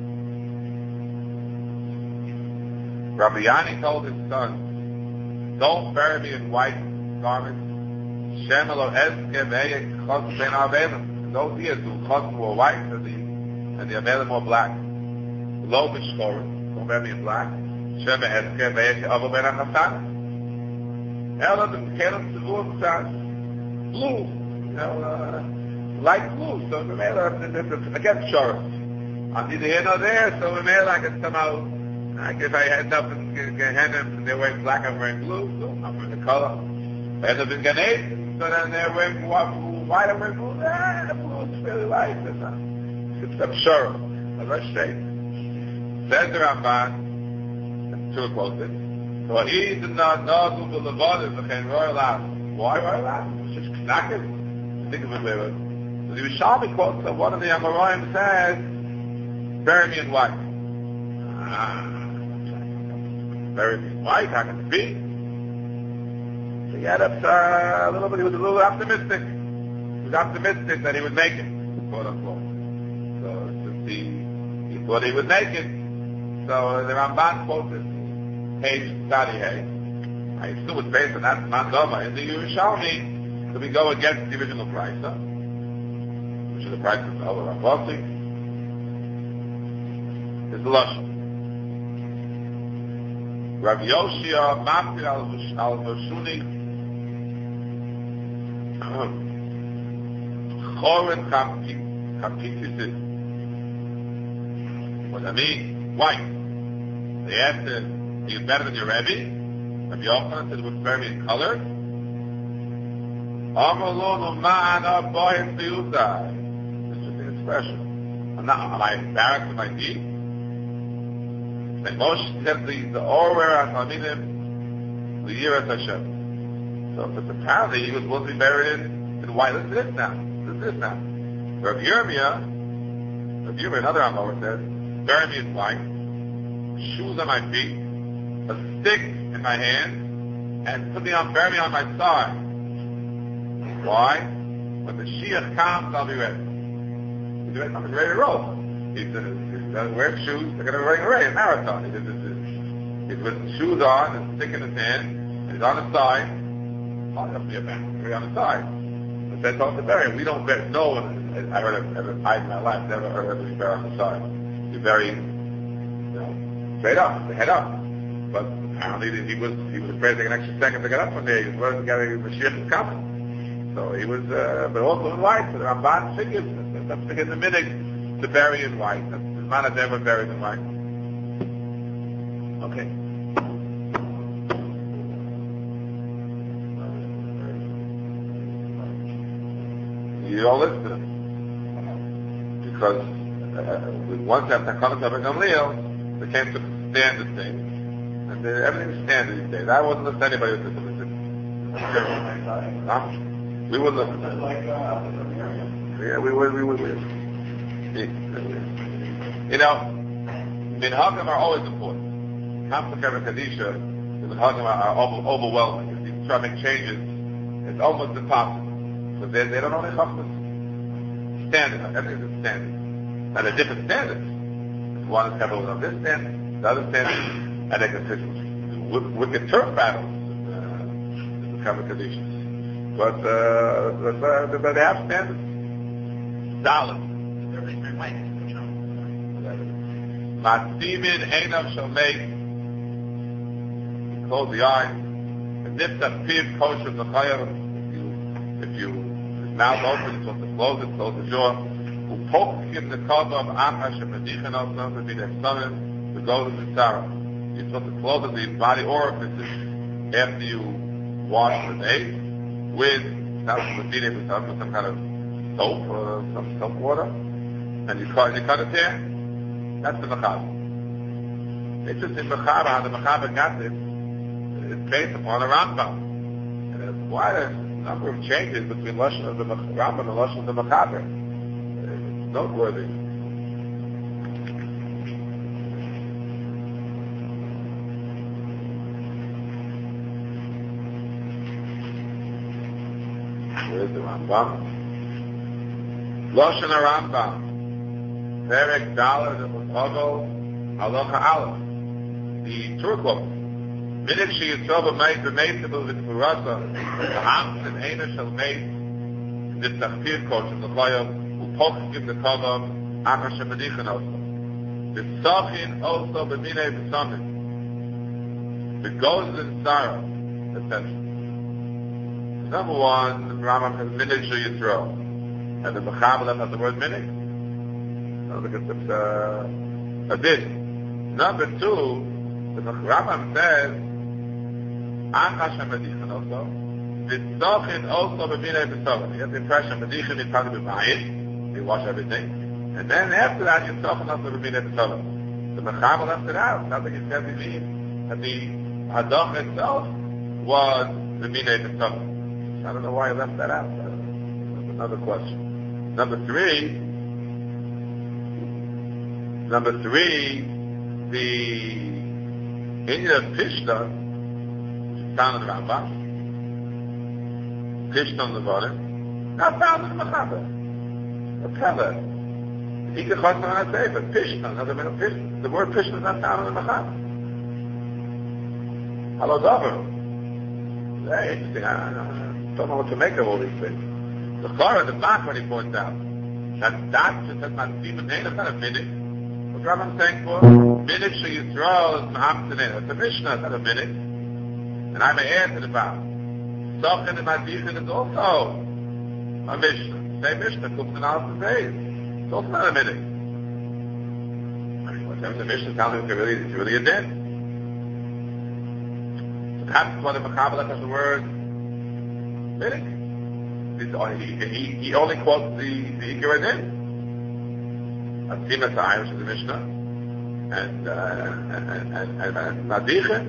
Rabbi Yani told his son, don't bury me in white garments. Shem elo eske ve'yek chos ben avelim. Those years, the chos were white and the, and the avelim were black. Lo b'shchorim, don't bury me in black. Shem eske ve'yek avo ben achatan. Elo b'kelim tzivur b'tzad. Blue, you know, uh, light blue. So we made a, against Shorim. I'm neither here nor there, so we made like it somehow. Like if I end up in Gehenna and they're wearing black, I'm wearing blue, so I'm wearing the color. If I end up in Gan Eden, so then they're wearing white, I'm wearing blue. Ah, blue is really light. It's a, it's a Shorim, a rush shape. Says the Ramban, two quotes it. So he's in the Nagul Boulevard, the Chen Royal House. Why Royal House? It's just knackers. Think of it later. So the Yerushalmi quotes that one of the Amoraim says, bury me in white. Ah. Bury me in white, how can it be? So he had uh, a little bit, he was a little optimistic. He was optimistic that he would make it, quote unquote. So since he, he thought he would make it, so the Ramban quotes this page Tzadiyeh. I assume it's based on that Mandama in the Yerushalmi. So we go against the original price, huh? Which is the price of the other Rambasi. It's the Lashon. Rav Yoshia Mafir al-Voshuni Chorin Chapitis. What I mean? White. They asked him, are you better than your Rebbe? Rav Yochanan said, would bury me in color? Amalonu ma'ana bohem biyudai. Interesting expression. I'm not, am I embarrassed with my deed? And Moshe said the, the Orwer HaTalmidim, the Yiras Hashem. So, but apparently he was supposed to be buried in, in white. Listen to this now. Listen to this now. Rav Yirmiyah, Rav Yirmiyah, another Amor says, bury me in white, shoes on my feet, a stick in my hand, and put me on, bury me on my side. Why? When the Shiach comes, I'll be ready. He's ready, I'm ready to roll. He's, uh, he's uh, wearing shoes. They're going to run away in a marathon. He's, he's, he's with shoes on and a stick in his hand. And he's on the side. Oh, he'll be a man. He's on the side. But that's all the bury. We don't bury. No one, I heard of ever died in my life. Never heard of anybody bury on the side. You bury, you know, straight up, the head up. But apparently he was he was afraid to take an extra second to get up one day. He was worried the Mashiach was coming. So he was, uh, but also in white. So the Ramban figures that's in the minig to bury in white. That's the man that's ever buried in white. Okay. You don't listen to them because uh, once after Takana Tabak Gamliel, they came to standard things, and then everything's standard these days. I wouldn't listen to anybody with this. Huh? We would listen. Yeah, we would. We would. We would. You know, minhagim are always important. Hamsakar and Kadisha, the minhagim are, are over, overwhelming. If you try to make changes, it's almost impossible. So they, they don't only chachmas. Standard. Everything is standard. And they're different standards. One is covered on this standard, the other standard, and they can sit wicked turf battles in the cover conditions. But, uh, but, uh, but they have standards. Solid. Masimin Einav shall make, close the eyes, and if the piv kosher the chayav, if you, his mouth open, you're supposed to close it, close the jaw, who poke him the cover of Achash and Medichan also, to be their son, to go to the Sarah. You're supposed to close the body orifices after you wash the day with, not with some kind of soap or some soap water, and you cut, you cut it there. That's the Mechaber. It's just in Mechaber, how the Mechaber got this, it's based upon a Rambam. And there's quite a number of changes between Lashon of the Rambam and Lashon of the Mechaber. It's noteworthy. Where's the Rambam? Lashon Rambam. Perek Dalet of Chagol Halacha Aleph. The Turkov. Minik she Yitzhava made b'meitable with Furasa. The Hams and Eina shall make this Tachpir coach in the Chayav who pokes give the Kavam Akash Medichan also. The Sachin also b'minei b'samim. The goes in Sarah, essentially. Number one, the Rambam has Minik she Yitzhava. And the Mechaber has the word Minik. Because it's uh, a din. Number two, the Rambam says, Achash HaMedichan also, V'tzochin also b'minei b'tzochin. You have the impression, Medichan is probably b'mayit, they wash everything, and then after that, you tzochin also b'minei b'tzochin. The Mechaber left it out. Something he said to me, that the Hadach itself was b'minei b'tzochin. I don't know why he left that out. That's another question. Number three, Number three, the Indian of Pishta, found in the Rambam, Pishta on the bottom, not found in the Mechaber. A Pella. He could chot on a sefer. Pishta, another man of Pishta. The word Pishta is not found in the Mechaber. Hello, Dover. Very interesting. I, I don't know what to make of all these things. The Chorah, the back, when he points out, that that just says, man, Stephen Hain, not a minute. What Rambam saying for? Minute she Yisrael is Mahamtanin. It's a Mishnah, not a minute. And I may add to the vow. Sochin and Madichin is also a Mishnah. Same Mishnah, Kuftan Alpha Days. It's also not a minute. I mean, whatever the Mishnah tells you, it's really, it's really a din. So perhaps one of the Mechaber has the word minute. He, he, he only quotes the, the Ikar din. Atzima Ta'ayim, which is the Mishnah, and, uh, and, and, and, and Madichin.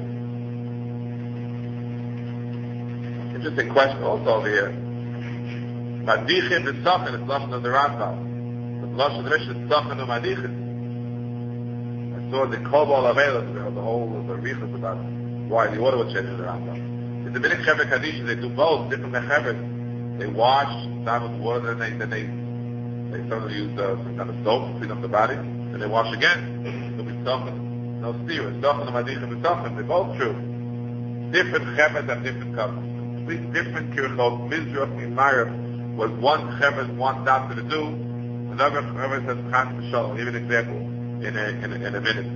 Interesting question also over here. Madichin is Sachin, it's Lashon of the Rambam. The Lashon of the Mishnah is Sachin of Madichin. I saw the Kobol Avela, the whole of the Riechus about why the order would change in the Rambam. In the Minik Chever Kaddish, they do both, different Mechevers. They wash, start with water, then they, then they They sometimes use uh, some kind of soap to clean up the body, and they wash again. It'll be softened. No steer. Softened and madichin and softened. They're both true. Different chevers have different colors. Complete different kirchot. Mizrach in Ma'ariv was one chever, one doctor to do. Another chever says chas v'shalom. I'll give you an example in a, in a, in a minute.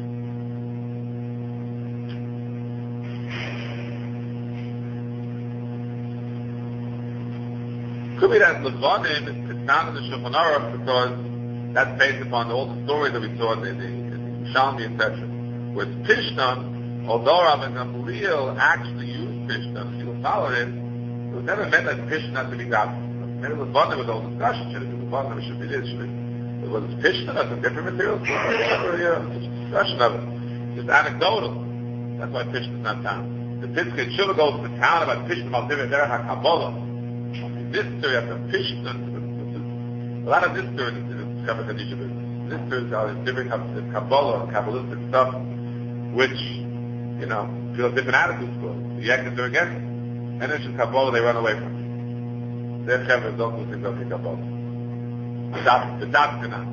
could be that Levanim is, is not in the Shulchan Aruch because that's based upon all the stories that we saw in the, the Shalmi, et cetera. With Pishtan, although Rabbi Gamliel actually used Pishtan, people followed it, it was never meant that Pishtan had to be God. Maybe Levanim was all discussion, should it be Levanim, should be this, should it be, was it Pishtan, that's a different material? Yeah, discussion of it. It's anecdotal. That's why Pishtan is not found. The Pitzke should have gone to the town about Pishtan, about Divya Derech HaKabbalah. This story after Pishtan, a lot of this story is the Kabbalah Kadisha business. This story is how different Kabbalah, Kabbalistic stuff, which, you know, feel different attitudes towards. The Yakins are against it. And then in Kabbalah, they run away from it. Their Chevers don't do things like Kabbalah. The Dats cannot.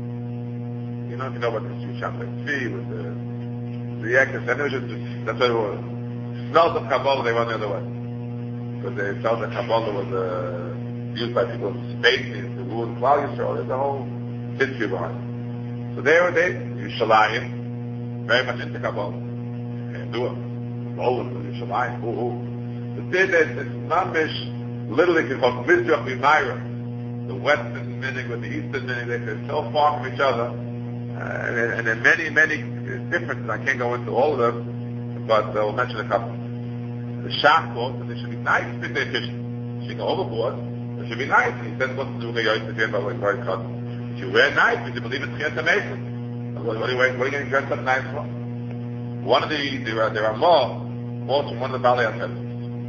You know, if you know about the Jewish Shabbat Tzvi, with the, the Yakins, and it was just, that's what it was. Smells of Kabbalah, they run the other way. Because they felt that Kabbalah was uh, used by people in space to rule the Klal Yisrael. There's a whole history behind it. So they were they, Yerushalayim, very much into Kabbalah. Can't do it. Roland, Yerushalayim, ooh, ooh. The thing is, it's Mamish, literally can call Mitzvah B'Mayra. The Western meaning with the Eastern meaning, they're so far from each other. Uh, and, and there are many, many differences. I can't go into all of them, but uh, we'll mention a couple. The Shach quotes that they should be nice with their fish. She go overboard, they should be nice. And he says, what's the Duga Yosef here about like very cut? If you wear nice, if you believe it's Chiyat HaMesim. What, what, are you, what are you getting dressed up nice for? One of the, there are, there are more, quotes from one of the Balei HaSefes.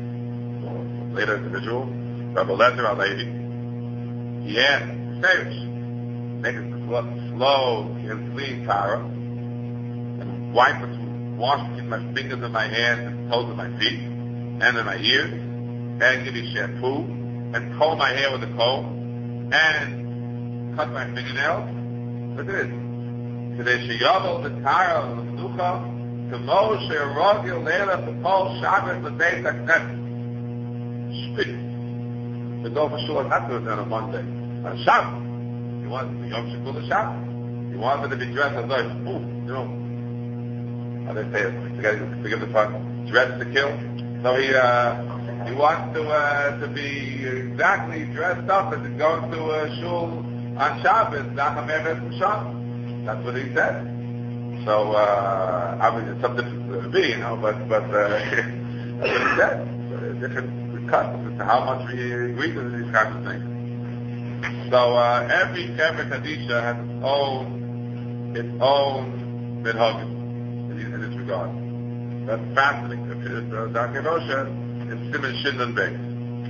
Later individual, Rabbi Lezer HaLevi. He asked, Serish, make it slow, slow and clean, Tara, and wipe it, wash between my fingers and my hands and toes of my feet, and in my ears, and give me shampoo, and comb my hair with a comb, and cut my fingernails. Look at this. Today she yabel the tara of the menucha, kamo she'rogil leila b'kol Shabbos l'beis hakneses. Speak. The go for shul not to do it on a Monday. On Shabbos. You want the Yom Shekul the Shabbos. You want them to be dressed as like, ooh, you know, how they say it, forget, forgive the pun, dressed to kill. So he, uh, he wants to, uh, to be exactly dressed up as he's going to a shul on Shabbos, that's what he said. So, uh, obviously it's something to be, you know, but, but, uh, that's what he said. So different cuts as to how much we agree to these kinds of things. So, uh, every Kever Kadisha has its own, its own minhagim in this regard. That's fascinating. Darkei Moshe is Siman Shinnon Beis.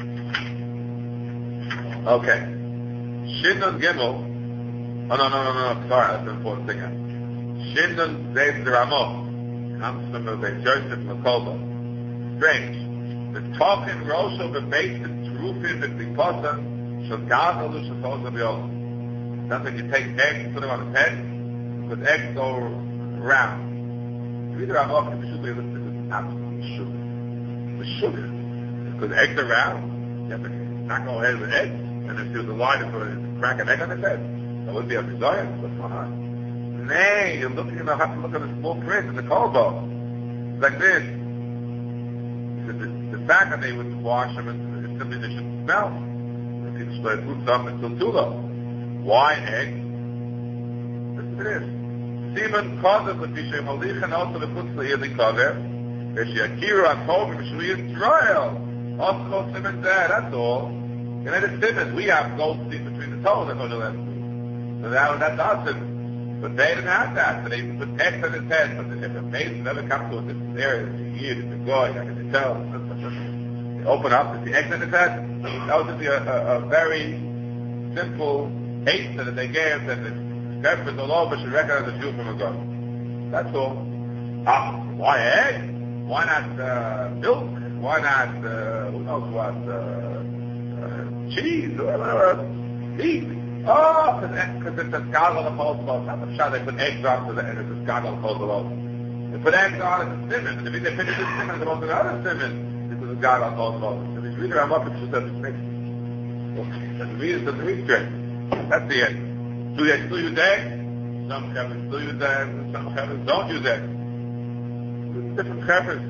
Okay. Shinnon Gimel. Oh, no, no, no, no, sorry, that's an important thing. Shinnon Beis the Ramah comes from the Beis Joseph Makolba. Strange. The talking Rosho the Beis is Terufim the Klipasa shall Gaza Lusha Tosa B'Yol. That's when you take eggs and put them on his head, because eggs go round. Either I'm off the sugar, this is absolutely sugar. The sugar. Because eggs are round. You have to not go ahead with eggs. And if there's a line to crack an egg on his head, that would be a desire. What's going on? Nay, you're looking, you have to look at the small print in the kolbo. It's like this. The, the, the fact that they would wash them is simply they shouldn't smell. They can spread food stuff until too low. Why eggs? Listen to this. Simon Kodev with Tishay Malich and also the Putzla Yidli Kodev. Veshiakiru Akob Mishri Yisrael. Also Simon there, that's all. And then it's Simon. We have gold teeth between the toes that go to that food. So that, that's our Simon. But they didn't have that. So they put X on his head. But if a mason ever comes to a different area, it's a year, it's a goy, I can tell. They open up to see X on his head. That was just a, a, a very simple hate that they gave that it Therefore, the law should recognize the Jew from a God. That's all. Ah, why egg? Why not uh, milk? Why not, uh, who knows what, uh, uh, cheese, or whatever, meat? Oh, because it's a gaggle of Kosovo. Not the shot they put eggs on to the end, it's a gaggle of Kosovo. They put eggs on, it's a simon. And if they finish this simon, they want another simon. This is a gaggle of Kosovo. So if you read it, I'm up, it's just that it's mixed. Doesn't read it, doesn't read straight. That's the end. Do they still use eggs? Some chefs still use eggs, and some chefs don't use eggs. There's different chefs.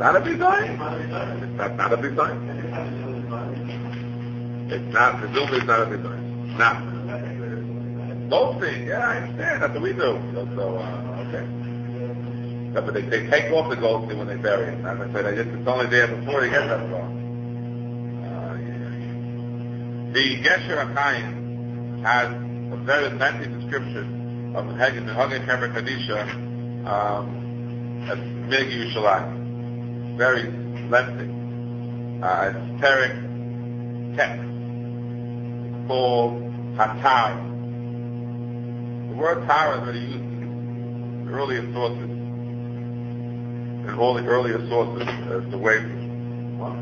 not a bizayin. It's not, not a bizayin. It's not, presumably it's not a bizayin. Not. Ghosting, yeah, I understand. That's what we do. So, so uh, okay. But they, they take off the ghosting when they bury it. As I said, I just, it's only there before they get that far. Uh, yeah. The Gesher HaChaim has a very lengthy description of the Hagin and Hagin Heber Kadisha um, at Minhag Yerushalayim. Very lengthy. Uh, esoteric text called Hatar. The word Tara is already used in the earlier sources, in all the earlier sources as the way. What?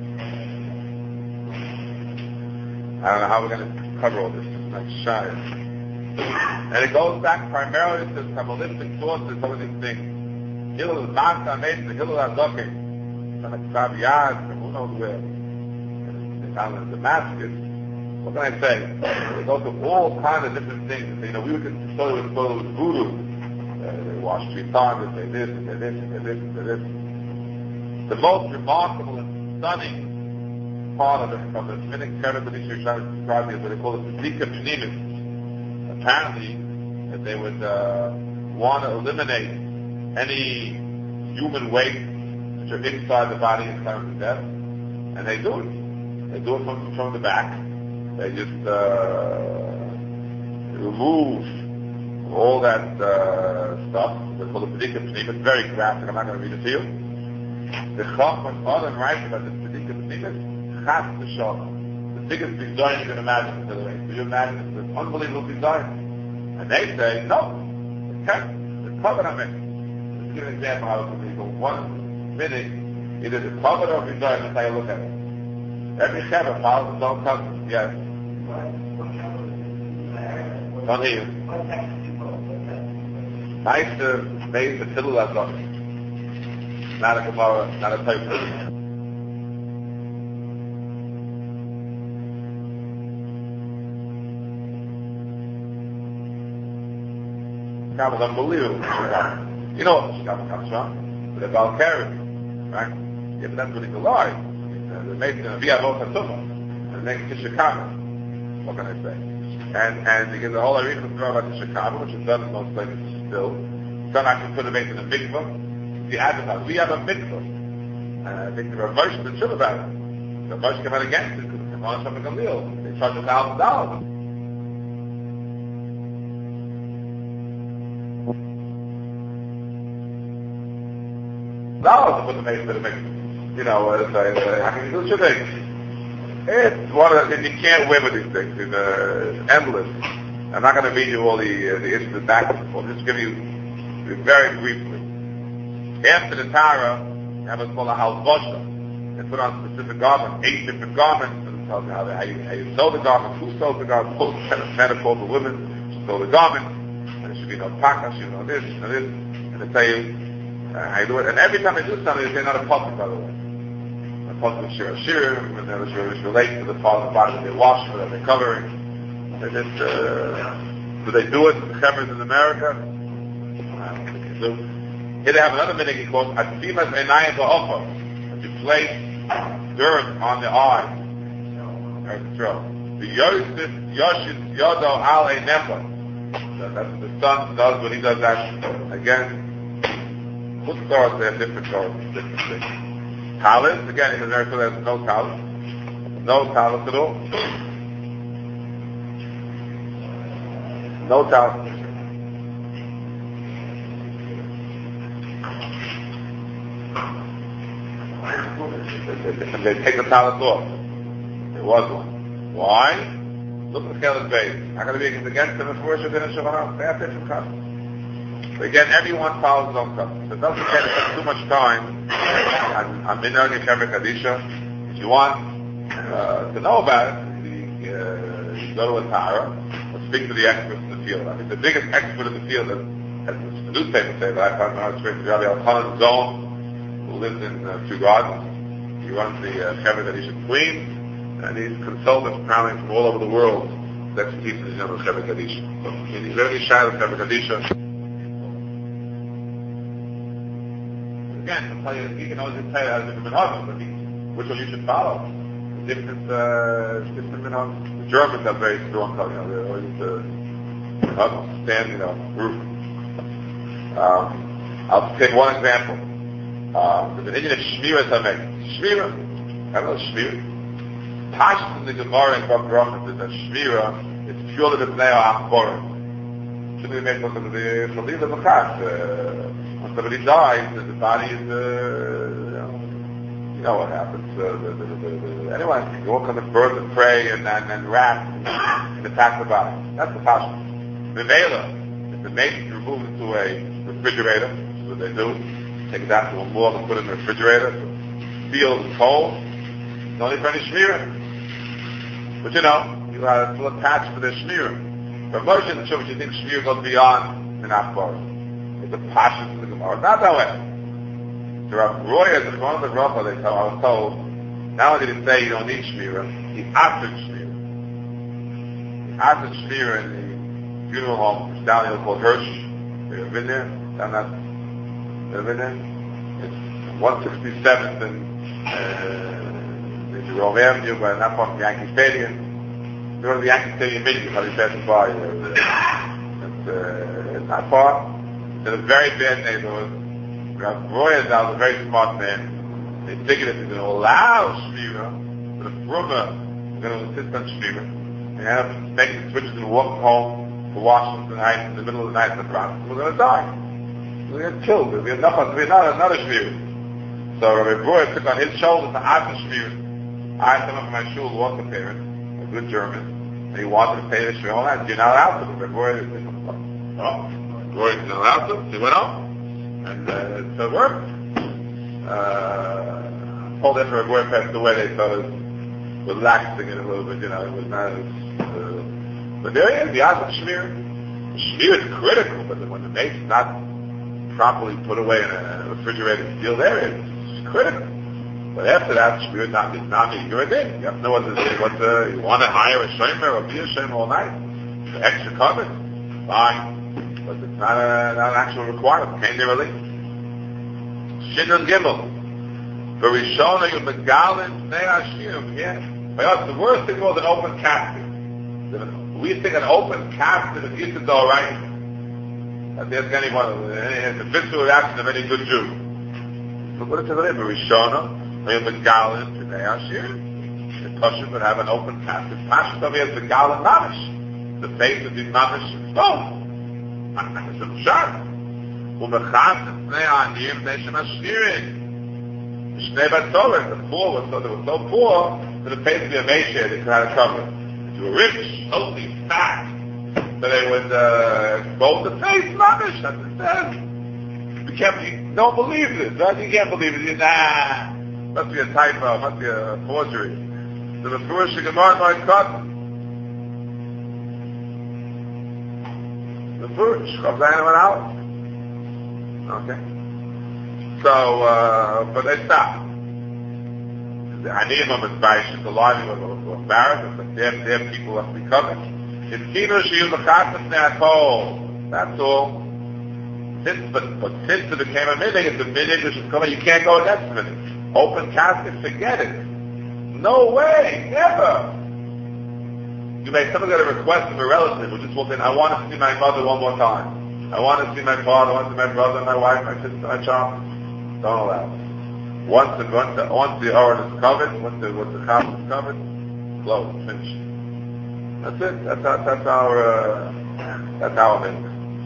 I don't know how we're going to cover all this. It's not shy. And it goes back primarily to Kabbalistic sources, some of these things. Hillel Manta Mesa, Hillel Azoke, from the Ksav Yad, from who knows where. They found in Damascus. What can I say? They go to all kinds of different things. You know, we would consider it was voodoo. Uh, they wash three times, they say this, they say this, they say this, they say this. The most remarkable and stunning part of the of the Minhag Teretz that Yisrael trying to describe is what they call the Tzedika Pnimis. Apparently, that they would uh, want to eliminate any human waste which are inside the body in time of death, and they do it. They do it from from the back. They just uh, remove all that uh, stuff. They call it Tzedika Pnimis. It's very graphic. I'm not going to read it to you. The Chacham Adam writes about this Tzedika Pnimis. Chas B'Shalom. The biggest design you can imagine. By the way, do you imagine this unbelievable design? And they say no. It's covered on it. Let's give an example how it can be. For one minute, either the cover or design. That's how you look at it. Every Shabbat follows its own cover. Yes. Don't hear you. Meister made the Hillel Azoke. Not a Gemara, not a type of That was unbelievable. You know what the Shikama comes from? The Balkari, right? Yeah, but that's what he's alive. They're making a Via Vota Tuma. And then Shikama. What can I say? And and because the whole arena was thrown about the Shikama, which is done in most places still. Some actually put it in the mikvah. The advertise. We have a mikvah. And I think the Rav Moshe did chill about it. The Rav Moshe came out against it because the Rav Moshe Gamliel. They charged a thousand dollars. Dollars to put the mace to the mix. You know, uh, uh, how can you do such a thing? It's one of the, you can't win with these things. It's, uh, it's endless. I'm not going to read you all the, uh, the issues of back and forth. I'll just give you very briefly. After the Tara, you have what's called a halvosha. They put on specific garments, eight different garments, and it tells you how, they, how, you, how you sew the garments, who sews the garments, both metaphor for women to sew the garments, and there should be no paka, should be no this, no this, and they tell you uh, how you do it. And every time they do something, they say not a puppet, by the way. A puppet is shir shir, and then which relates to the part of the body that they're washing, that they're covering. They just, uh, do they do it with the chevers in America? So, here they have another minhag called Asimas Einayim Ba'ofa. That you place dirt on the eye. That's true. The Yosef Yoshis Yodo Al Einecha. That's what the son does when he does that. Again, what stars they have different stars, different things. Talis, again, in America there's no talis. No talis at all. No talis. And they take the talent off. There was one. Why? Look at the Kelet Beis. How can it be against them if worship in a Shabbat? They have different customs. But again, everyone follows his own customs. So don't forget it takes too much time on Minhag Yemer Kadisha. If you want uh, to know about it, you, uh, you go to a Tara or speak to the experts in the field. I think the biggest expert in the field is, as the newspaper say, that I found when I was speaking to Rabbi Al-Khanan Zone, who lives in uh, Two Gardens. He runs the uh, Heber Kadisha Queens, and he's consultants apparently from all over the world that expertise in the general Heber Kadisha. So he's very shy of Heber Kadisha. again, to tell you, he can always tell you how different minhagim, but he, which one you should follow. Different, uh, different minhagim. The Germans have very strong, you know, they're always, uh, stand, you know, roof. Um, I'll take one example. Um, the Indian of Shmira Tamek. Shmira. I don't know Shmira. Pashas in the Gemara in Bab Brachas is that Shmira is purely the Bnei HaAchborim. Shouldn't we make look at the Chalil of the Chas? When somebody dies, the body is, uh, you, know, you know what happens. Uh, the, the, the, the, anyway, you all come as birds of prey and, and, and rats and attack the body. That's the Pashas. The Mela, if the mace is removed into a refrigerator, that's what they do. Take it down to a morgue and put it in the refrigerator. Sealed and cold. It's only for any Shmira. But you know, you are still attached to the Shmira. But Moshe and the Shuvah, you think Shmira goes beyond the Nachbar. It's a passion to the Gemara. It's not that way. There are Royas, the one of the Rafa, they tell, I was told, now I didn't say you don't need Shmira. He asked Shmira. He asked Shmira in the funeral home down here called Hirsch. You've been there? Down that, you've been there? It's one sixty-seventh and, uh, in Jerome Avenue, but not far from Yankee Stadium. You go to the Yankee Stadium meeting, how they passing by. Uh, it's, uh, it's not far. It's in a very bad neighborhood. Roy is now a very smart man. They figured if they're going to allow Shmira, but if Bruma is going to insist on Shmira, and have to make the switches and walk home to Washington night in the middle of the night in the process, we're going to die. We're going to get killed. We'll be enough, we'll be not another Shmira. So Rabbi Breuer took on his shoulders to ask the Shmira. I had someone from my shul who was a parent, a good German, and he wanted to pay the Shmira all night. You're not allowed to. Rabbi Breuer said, oh, Breuer is not allowed to. He went on. And uh, so it worked. Uh, told after Rabbi Breuer passed away, they started relaxing it a little bit, you know, it was not as, uh, but there he is, the odds of Shmira. Shmira is critical, but when the mate's not properly put away in a refrigerated sealed area, it's critical. But after that, Shmira is not, not me, you're a thing. You have to know what to say, what to, you want to hire a shomer or be a shomer all night, for extra coverage, fine. But it's not, a, not an actual requirement. Can't never leave. Shidron Gimel. For Rishona, you're Megalin, Pnei Hashir. Yeah. By us, the worst thing was an open casket. We think an open casket is used to go right. That there's anyone, it's a physical reaction of any good Jew. Look what it says there. For Rishona, you're Megalin, Pnei Hashir. The Toshim would have an open casket. Pashas over here is Megalin Mamish. The face of these Mamish stone. It's a sharp. Umechas Pnei Hashir, they should Hashir. The poor was so, they were so poor that the face would be emaciated, they could have cover. If you were rich, healthy, fat, so they would uh, expose the face, rubbish, that's what it says. You can't, you don't believe this, right? You can't believe it. You, nah, must be a typo, must be a forgery. So the Furush Gemara might cut. The Furush, Chavzayin went out. Okay. So, uh, but they stopped. The Haniyim of Mitzvah, the livelihood were embarrassed, but their, their people must be covered. It's Kino Shiyum B'chatas Ne'akol. That's all. Since, but, but since it became a minhag, it's a minhag which is coming, you can't go against the minhag. Open casket, forget it. No way, never. You may, someone got a request from a relative who just walked in, I want to see my mother one more time. I want to see my father, I want to see my brother, my wife, my sister, my child. Don't allow it. Once the once the once the Oren is covered, once the once the Chaf is covered, close, finish. That's it. That's our that's our uh, that's our thing.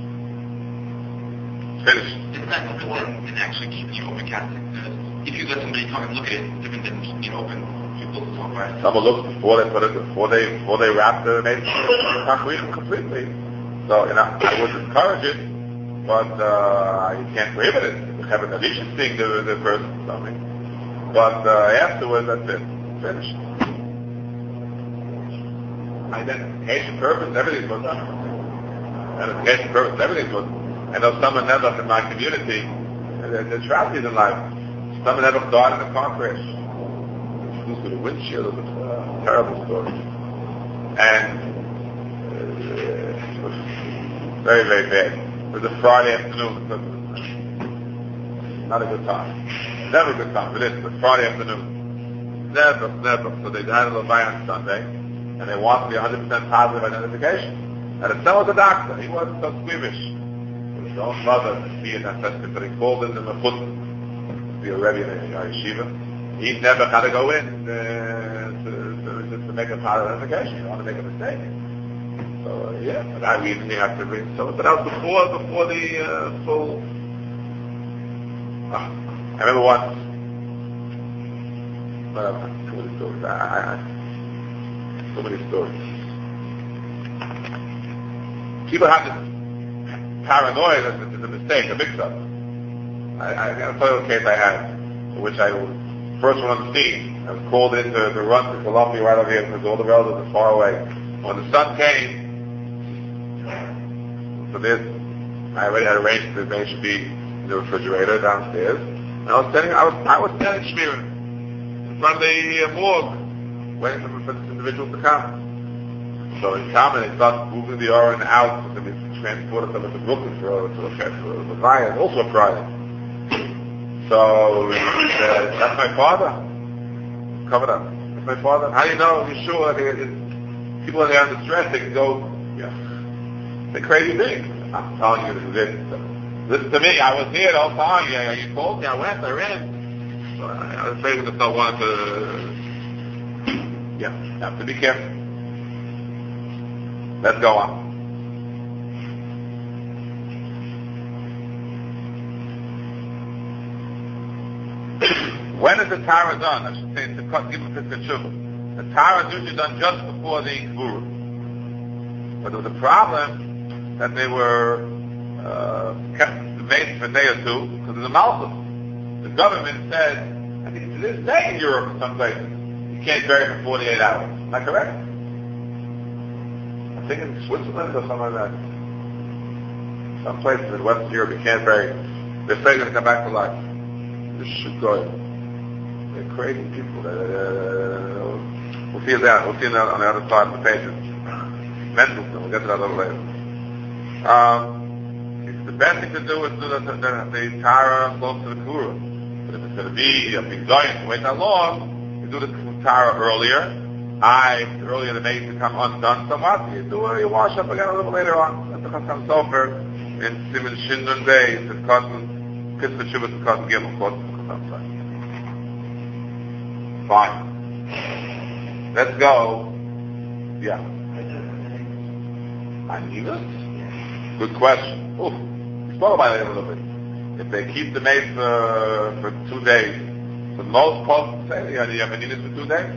Finished. It's not important and actually keeping you open casket. If you let somebody come and look at it, different than keeping it open, you close the door by itself. Someone looks before they put it before they before they wrap the mason completely. So you know, I would encourage it, but uh, you can't prohibit it. Have an addition seeing the, the person something. But uh, afterwards, that's it. Finished. Identification purpose, everything's good. Identification purpose, everything's good. I know someone never in my community, there's tragedies in life. Someone never died in a car crash. It was with a windshield, it was a terrible story. And uh, it was very, very bad. It was a Friday afternoon. Not a good time. Never a good time for this, but Friday afternoon. Never, never. So they had a Levaya on Sunday, and they wanted to be one hundred percent positive identification. And his son was a doctor. He wasn't so squeamish. With his own mother, he and that person, but he called in the Mechut to be a Rebbe in a yeshiva. He never had to go in uh, to, to, to, to make a positive identification. He didn't want to make a mistake. So, uh, yeah, for that reason he had to bring so, but that was before, before the uh, full... Uh, I remember once, well, too many stories. I, I, I, so many stories. People have this paranoia that this is a mistake, a mix-up. I, I got to tell you a case I had, which I was first one on the scene. I was called in to, to run to Columbia right over here because all the relatives are far away. When the sun came, so this, I already had arranged that they should be in the refrigerator downstairs. And I was standing, I was, I was standing shmirin in front of the uh, morgue, waiting for, for this individual to come. So in come and they start moving the urine out to be transported them to Brooklyn for to a to a Zion, also a Friday. So he said, "That's my father." Covered up. That's my father. How do you know? You're sure? Like, it, it, people that are under stress, they can go, yeah, they're crazy things. I'm telling you, this is it. So, listen to me. I was here the whole time. Yeah, you called me. I went. I ran. So I, I was afraid that I wanted to. Yeah, have to be careful. Let's go on. When is the Tara done? I should say it's to give a Pesach Shuvah. The Tara is usually done just before the Gvura. But there was a problem that they were uh, kept made for a day or two because of the Malchus. The government said, I think to this day in Europe in some places, you can't bury for forty-eight hours. Am I correct? I think in Switzerland or something like that. Some places in Western Europe you can't bury. They're afraid they're going to come back to life. This should go. They're crazy people. Uh, we'll see that. We'll see that on the other side of the pages. Mental. We'll get to that a little later. Um, the best thing to do is do the, the, the Tara close to the Kura. But if it's going to be a big giant to wait that long, you do the Tara earlier. I, earlier the maid to come undone somewhat, you do it, you wash up again a little later on. That's the Chasam Sofer in Simon Shindon Day, it's cotton, Kiss the Shuvah to cotton Gimel, cotton Chasam Sofer. Fine. Let's go. Yeah. Anivas? Good question. Oof. We spoke about it a little bit. If they keep the maid for, for two days, the most posts say, yeah, do you have Anivas for two days?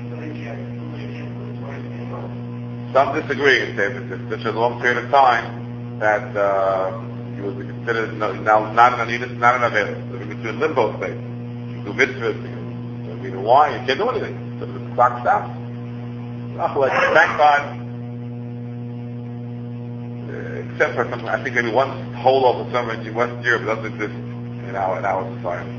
Some disagree. If it's such a long period of time that uh, you would be considered no, now not an anidus, not an aver. So we can do in limbo state. You do mitzvahs, you can read a wine, you can't do anything. So the clock stops. Like, thank God. Uh, except for some, I think maybe one whole over summer in Western Europe doesn't exist in our in our society.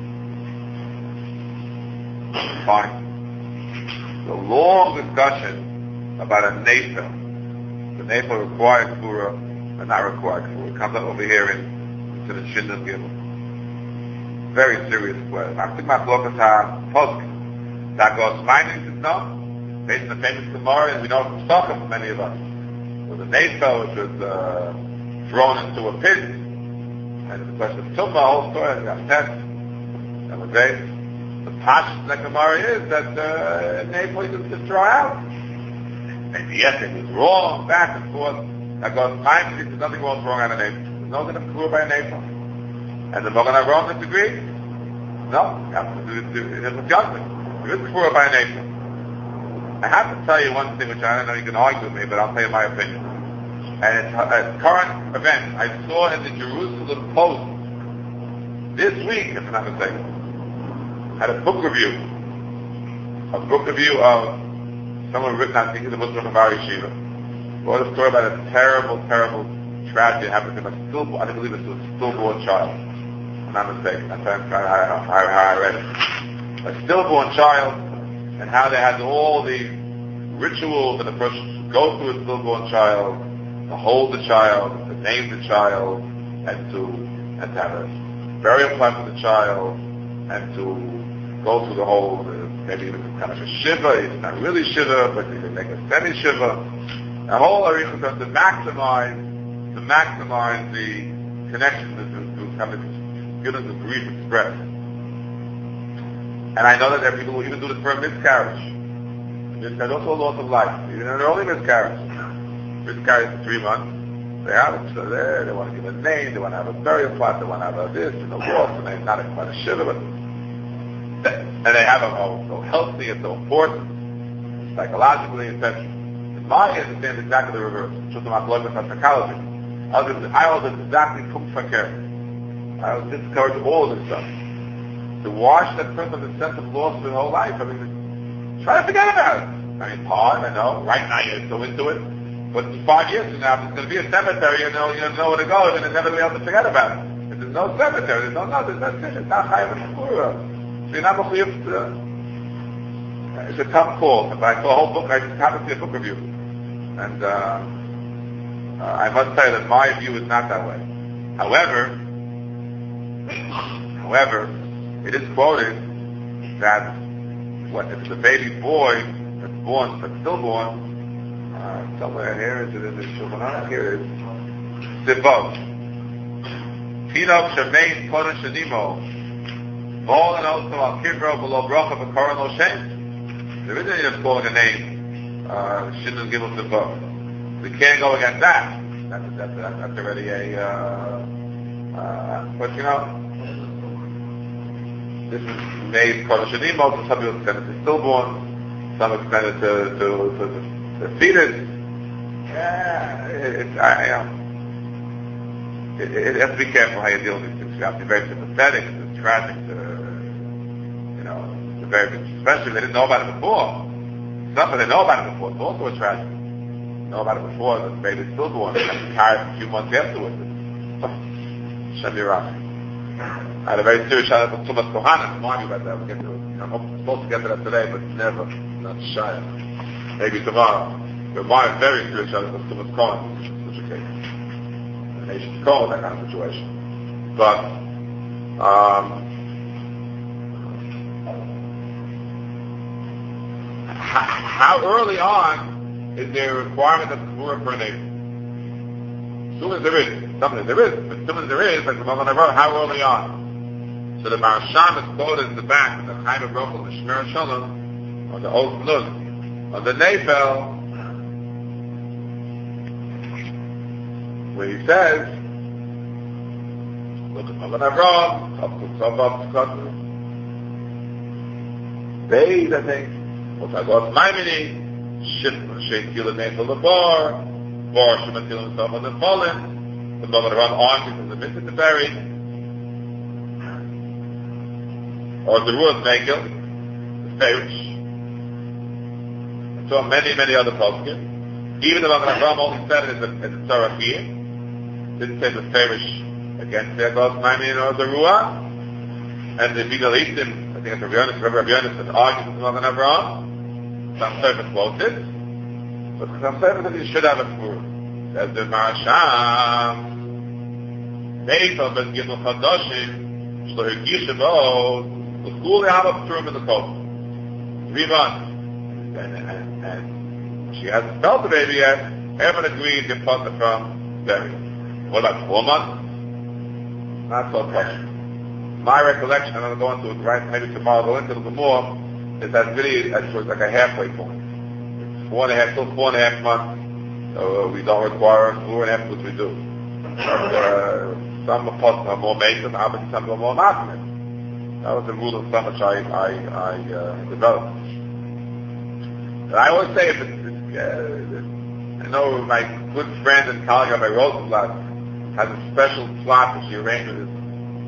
Fine. The long discussion about a Nefel. The Nefel required Kura, but not required Kura. It comes up over here in, into the Shindon Gimel. Very serious question. I'm thinking about Blokas HaPosk. That goes, my name is no. Based on the famous Gemara, and we know from Stockholm, many of us. With a Nefel, which was uh, thrown into a pit. And the question of Tumma, the whole story, and got test. That was it. The Pash of the Gemara is that uh, Nefel you can just throw out. And yes, it was wrong, back and forth. That goes, my there's nothing wrong wrong on a neighbor. There's no going to prove by a neighbor. And the Mogan Avram disagree? No, there's a judgment. There is proof by a neighbor. I have to tell you one thing, which I don't know you can argue with me, but I'll tell you my opinion. And it's a current event. I saw in the Jerusalem Post this week, if I'm not mistaken, had a book review. A book review of someone written, I think, in the Muslim of our yeshiva. Wrote a story about a terrible, terrible tragedy that happened to a stillborn, I believe it was a stillborn child. I'm not mistaken. That's how, how, how I read it. A stillborn child, and how they had all the rituals that a person should go through a stillborn child, to hold the child, to name the child, and to, and to have a bury a plant for the child, and to go through the whole, uh, maybe even kind of a shiva. It's not really shiva, but you can make a semi-shiva. The whole arichas to maximize, to maximize the connection to, to, to kind of feelings of grief expressed. And I know that there are people who even do this for a miscarriage. Miscarriage, also a loss of life. Even an early miscarriage. Miscarriage for three months. They have it, so there, they want to give a name, they want to have a burial plot, they want to have a this, and a walk, and they're not a, quite a shiva, but and they have a, oh, so healthy and so important, psychologically, et cetera. In my understand exactly the reverse. Just about looking at psychology. I was, I was exactly cooked for care. I was discouraged all of this stuff. To wash that person of the sense of loss of their whole life. I mean, try to forget about it. I mean, it's hard, I know. Right now you're so into it. But in five years from now, if there's going to be a cemetery, you know, you don't know where to go, you're going to never be able to forget about it. If there's no cemetery, there's no nothing, that's it. It's not chayav and shkura. So you're not mechuyev to, uh, it's a tough call. But I saw a whole book, I just happened to see a book review. And, uh, uh, I must say that my view is not that way. However, however, it is quoted that what if it's a baby boy that's born, that's still born, uh, somewhere here is it in the Shulchan Aruch? Here it is. Sivov. Tinok Shemain Kodesh Shenimo. Vol and also Al Kivro below Bracha B'Koran Lo Shem. There isn't any of calling a name, uh, Shinun Gimel Sivov. We can't go against that. That's, that's, that's, that's already a, uh, uh, but you know, this is made Kodesh Shenimo, so some people extend it to stillborn, some extend it to, to, to, to the fetus. Yeah, it, it's, I, you know, it, it, you have to be careful how you deal with these things. You have to be very sympathetic, it's tragic, to, you know, it's a very, especially if they didn't know about it before. It's not that they know about it before, it's also a tragedy. They know about it before, the baby's stillborn, and have to carry it a few months afterwards. Shem Yerach. I had a very serious shout out to Tumas Kohana. I'm argue about that. We'll get to it. I'm supposed to get to that today, but never. Not shy. Maybe tomorrow. But my very serious shout out to Tumas Kohana. Such a case. The nation's called that kind of situation. But, um, how early on is there a requirement of Gemurah for a neighbor? As soon as there is. Something there is, but as soon as there is, like the Magen Avraham, how early on? So the Marasham is quoted in the back of the Chaim of Rochel, the Shmer Shalom, or the Old Nuz, on the Neifel, where he says, look at Magen Avraham, up to Tzavav Tzavav, Beis, I think, Otagot Maimini, Shim, Sheikh Gila Neifel the Bar, Bar Shematil himself on the fallen, the Magen Avraham armed because the mitzvah to bury, or the Ruach Mekel, the Ferish, and so many, many other poskim. Even the Magen Avraham only said it as a, as a Tzarach here. Didn't say the Ferish against the Agos Maimon or the Ruach. And the Bigal Eastim, I think it's Rabbi Yonis, Rabbi Yonis that argues with the Magen Avraham. Some Sefer quotes it, but some Sefer that he should have a Tvur. As the Marasham, Neifel ben Gimel Chadoshim, Shlo Hirgish Avod, the school they have a Pturim in the Kotel. Three months. And, and, and she hasn't felt the baby yet. Everyone agreed to put her from burial. What about four months? Not so tough. My recollection, and I'm going to go into it right, maybe tomorrow, I'll go into it a little more, is that really, it's like a halfway point. It's four and a half, still four and a half months. So uh, we don't require four and a half, which we do. But, uh, some are more mason, others some are more mason. That was the rule of thumb which I, I, I uh, developed. And I always say, if it's, it's, uh, I know my good friend and colleague Rabbi Rosenblatt has a special plot that she arranged with his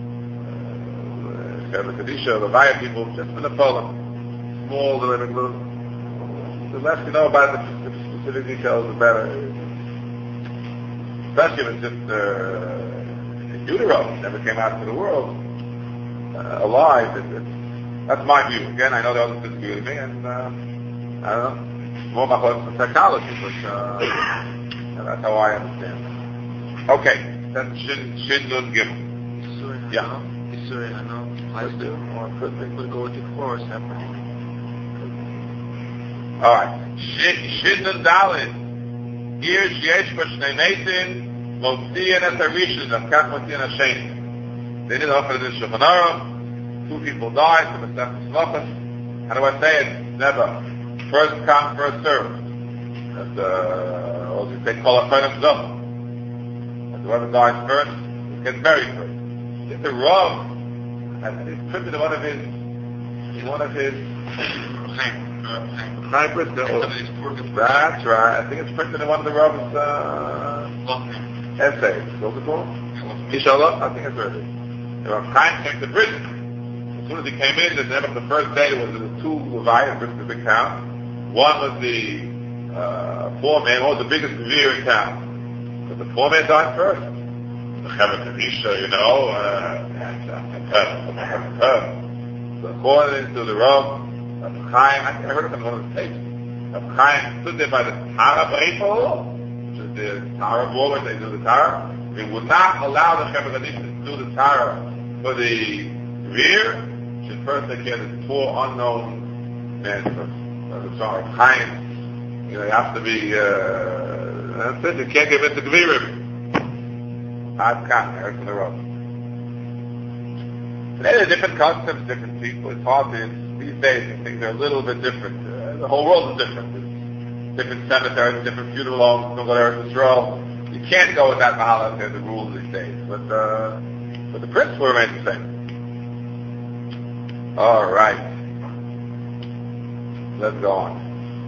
uh, the Kadisha, the Vaya people, just in the Poland. Small, the living little. The less you know about the, the specific details, the better. Especially if it's just uh, in utero, never came out to the world uh, alive. It, it, that's my view. Again, I know the others disagree with me, and uh, I don't know. More my thoughts on psychology, but uh, that's how I understand it. Okay, that's Shin Shin Nun Gimel. Yeah. Sorry, I know. Let's do. Or could they could go with the chorus separately. All right. Shidden Dalit. Here, Sheesh B'Shnei Meitin, Motzian et Harishon, and Kach Motzian Hashem. They didn't offer this Shulchan Aruch. Two people died, so the Masechtas Slachos. How do I say it? Never. First come, first served. And, uh, or you say, Kol HaKoyim Zom. And whoever dies first, gets married first. It's a Rav, and it's printed in one of his, in one of his, Chaim Brisker. That's right. I think it's printed in one of the Rav's uh, essays. What's it called? Inshallah? I think it's early. Rav Chaim came to Britain. As soon as he came in, the, the first day was the two Levites, Britain, the big town. One was the uh, poor man, one was the biggest Gevir in town. But the poor man died first. The Chevet Kadisha, you know, uh, so according to the Rav, Rav Chaim, I think I heard it on one of the tapes. Rav Chaim stood there by the Tara B'Eifel, which is the Tara wall where they do the Tara. They would not allow the Chevet Kadisha to do the Tara for the rear. Should first take care of the poor unknown man first. So Rav Chaim, you know, you have to be, uh, that's it, you can't give it to Gvirim. I've gotten there from the road. Today there are different customs, different people. It's hard to, these days, things are a little bit different. Uh, the whole world is different. There's different cemeteries, different funeral homes, no go to Eretz Yisrael. You can't go with that mahala, there's the rules these days. But, uh, but the principle remains the same. Alright. Let's go on.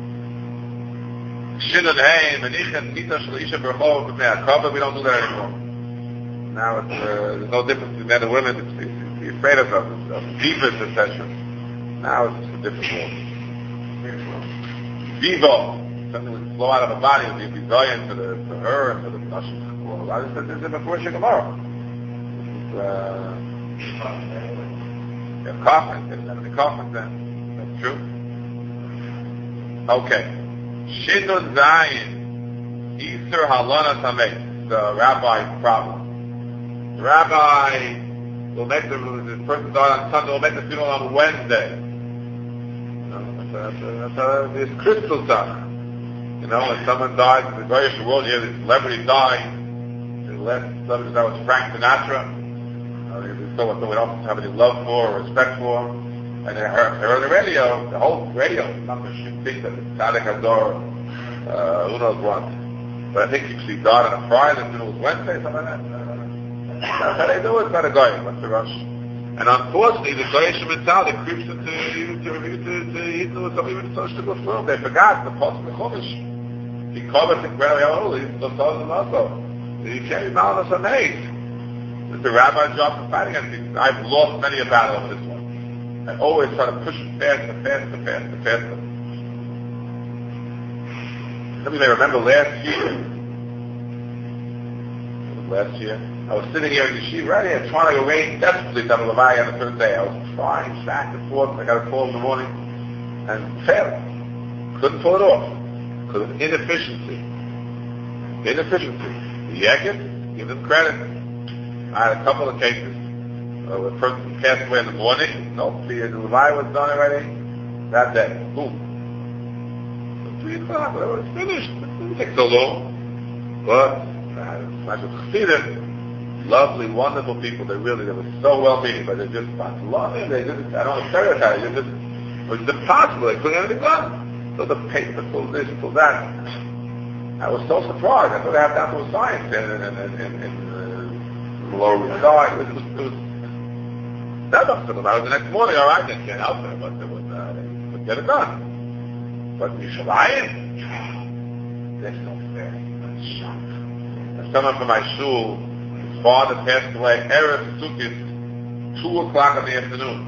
Shinun Haim, and Ichet, Nita Shal Isha Berchov, B'mei HaKavah, we don't do that anymore. Now it's, uh, there's no difference between men and women. It's, it's, it's, you're afraid of, of, of deepest attention. Now it's a different world. Vivo, something would flow out of a body, it would be bizayon for the for her and for the Nashim. Well, I just said this is a Mefurish tomorrow. It's, uh, you have coffins, there's not many coffins then. That's true. Okay. Shindun Zayin, Easter Halana Tameh, the rabbi's problem. The rabbi will make the, the person died on Sunday, will make the funeral on Wednesday. You know, that's, a, that's, a, that's a, this crystal stuff. You know, when someone dies in the Goyish world, you hear this celebrity died. The last celebrity that was Frank Sinatra. Uh, so we don't have any love for or respect for. And they heard, they heard the radio, the whole radio numbers should think that it's Tzaddik Hador, uh, who knows what. But I think if she died on a Friday, the funeral was Wednesday, something like that. That's how they do it, it's not a guy, what's the rush? And unfortunately, the Goyish mentality creeps into, even to, to, to, to, some even social film. They forgot the Pasuk Chumash. He covered the very old, he's the thousand also. You can't be malice on age. It's the rabbi's job to fight against these. I've lost many a battle on this one. I always try to push it faster, faster, faster, faster. Some of you may remember last year, last year, I was sitting here in the yeshiva right here trying to arrange desperately to have a Levi on the third day. I was trying back and forth. I got a call in the morning and failed. Couldn't pull it off because of inefficiency. Inefficiency. The Yekit, give them credit. I had a couple of cases uh, where a person passed away in the morning. Nope, the Levi was done already that day. Boom. So three o'clock, it was finished. It didn't take so long. But I had a special Chassidim. Lovely, wonderful people. They really, they were so well-meaning, but they just got loving. They just, I don't want to stereotype. They just, it was impossible. They couldn't get anything done. So the paper, pull this, pull that. I was so surprised. I thought I had down to a science in, in, in, in, in uh, lower side. It was, it was, that was the matter. The next morning, all right, they can't help it, but it was, uh, they could get it done. But Yerushalayim, that's not fair. That's shocked. And someone from my shul, father passed away, Erev Sukkot, two o'clock in the afternoon.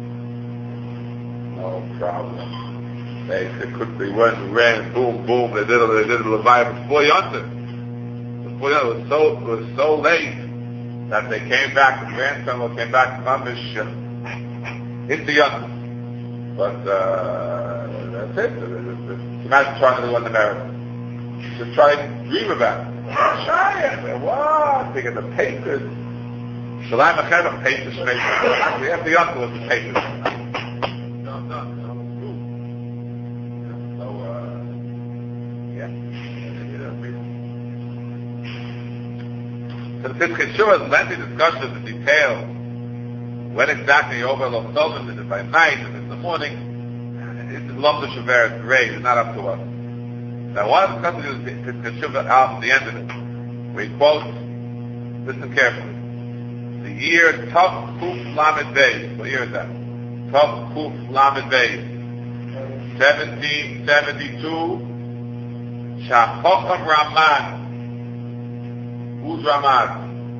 No problem. They, they could, they went and ran, boom, boom, they did it, they did it, Levi, before Yontif. Before Yontif, it was so, it was so late that they came back, the grandson came back to Mamish, uh, into Yontif. But, uh, that's it. Imagine trying to do it in America. Just try to dream about it. What? They get the papers. Shalayim Achedach Pesach Shmei. Actually, after Yom Kippur was the Pesach. No, no, no. So, uh, yeah. So the Pischei Shuvah is lengthy discussion of the details. When exactly you overload Solomon, is it by night, is it in the morning? It's Lomda Shaver, it's great, it's not up to us. Now, one of the discussions is Pischei Shuvah out at the end of it. We quote, listen carefully. The year Tav Kuf Lamed Beis. What year is that? Tav Kuf Lamed Beis. seventeen seventy-two. Shachocham Ramad. Who's Ramad?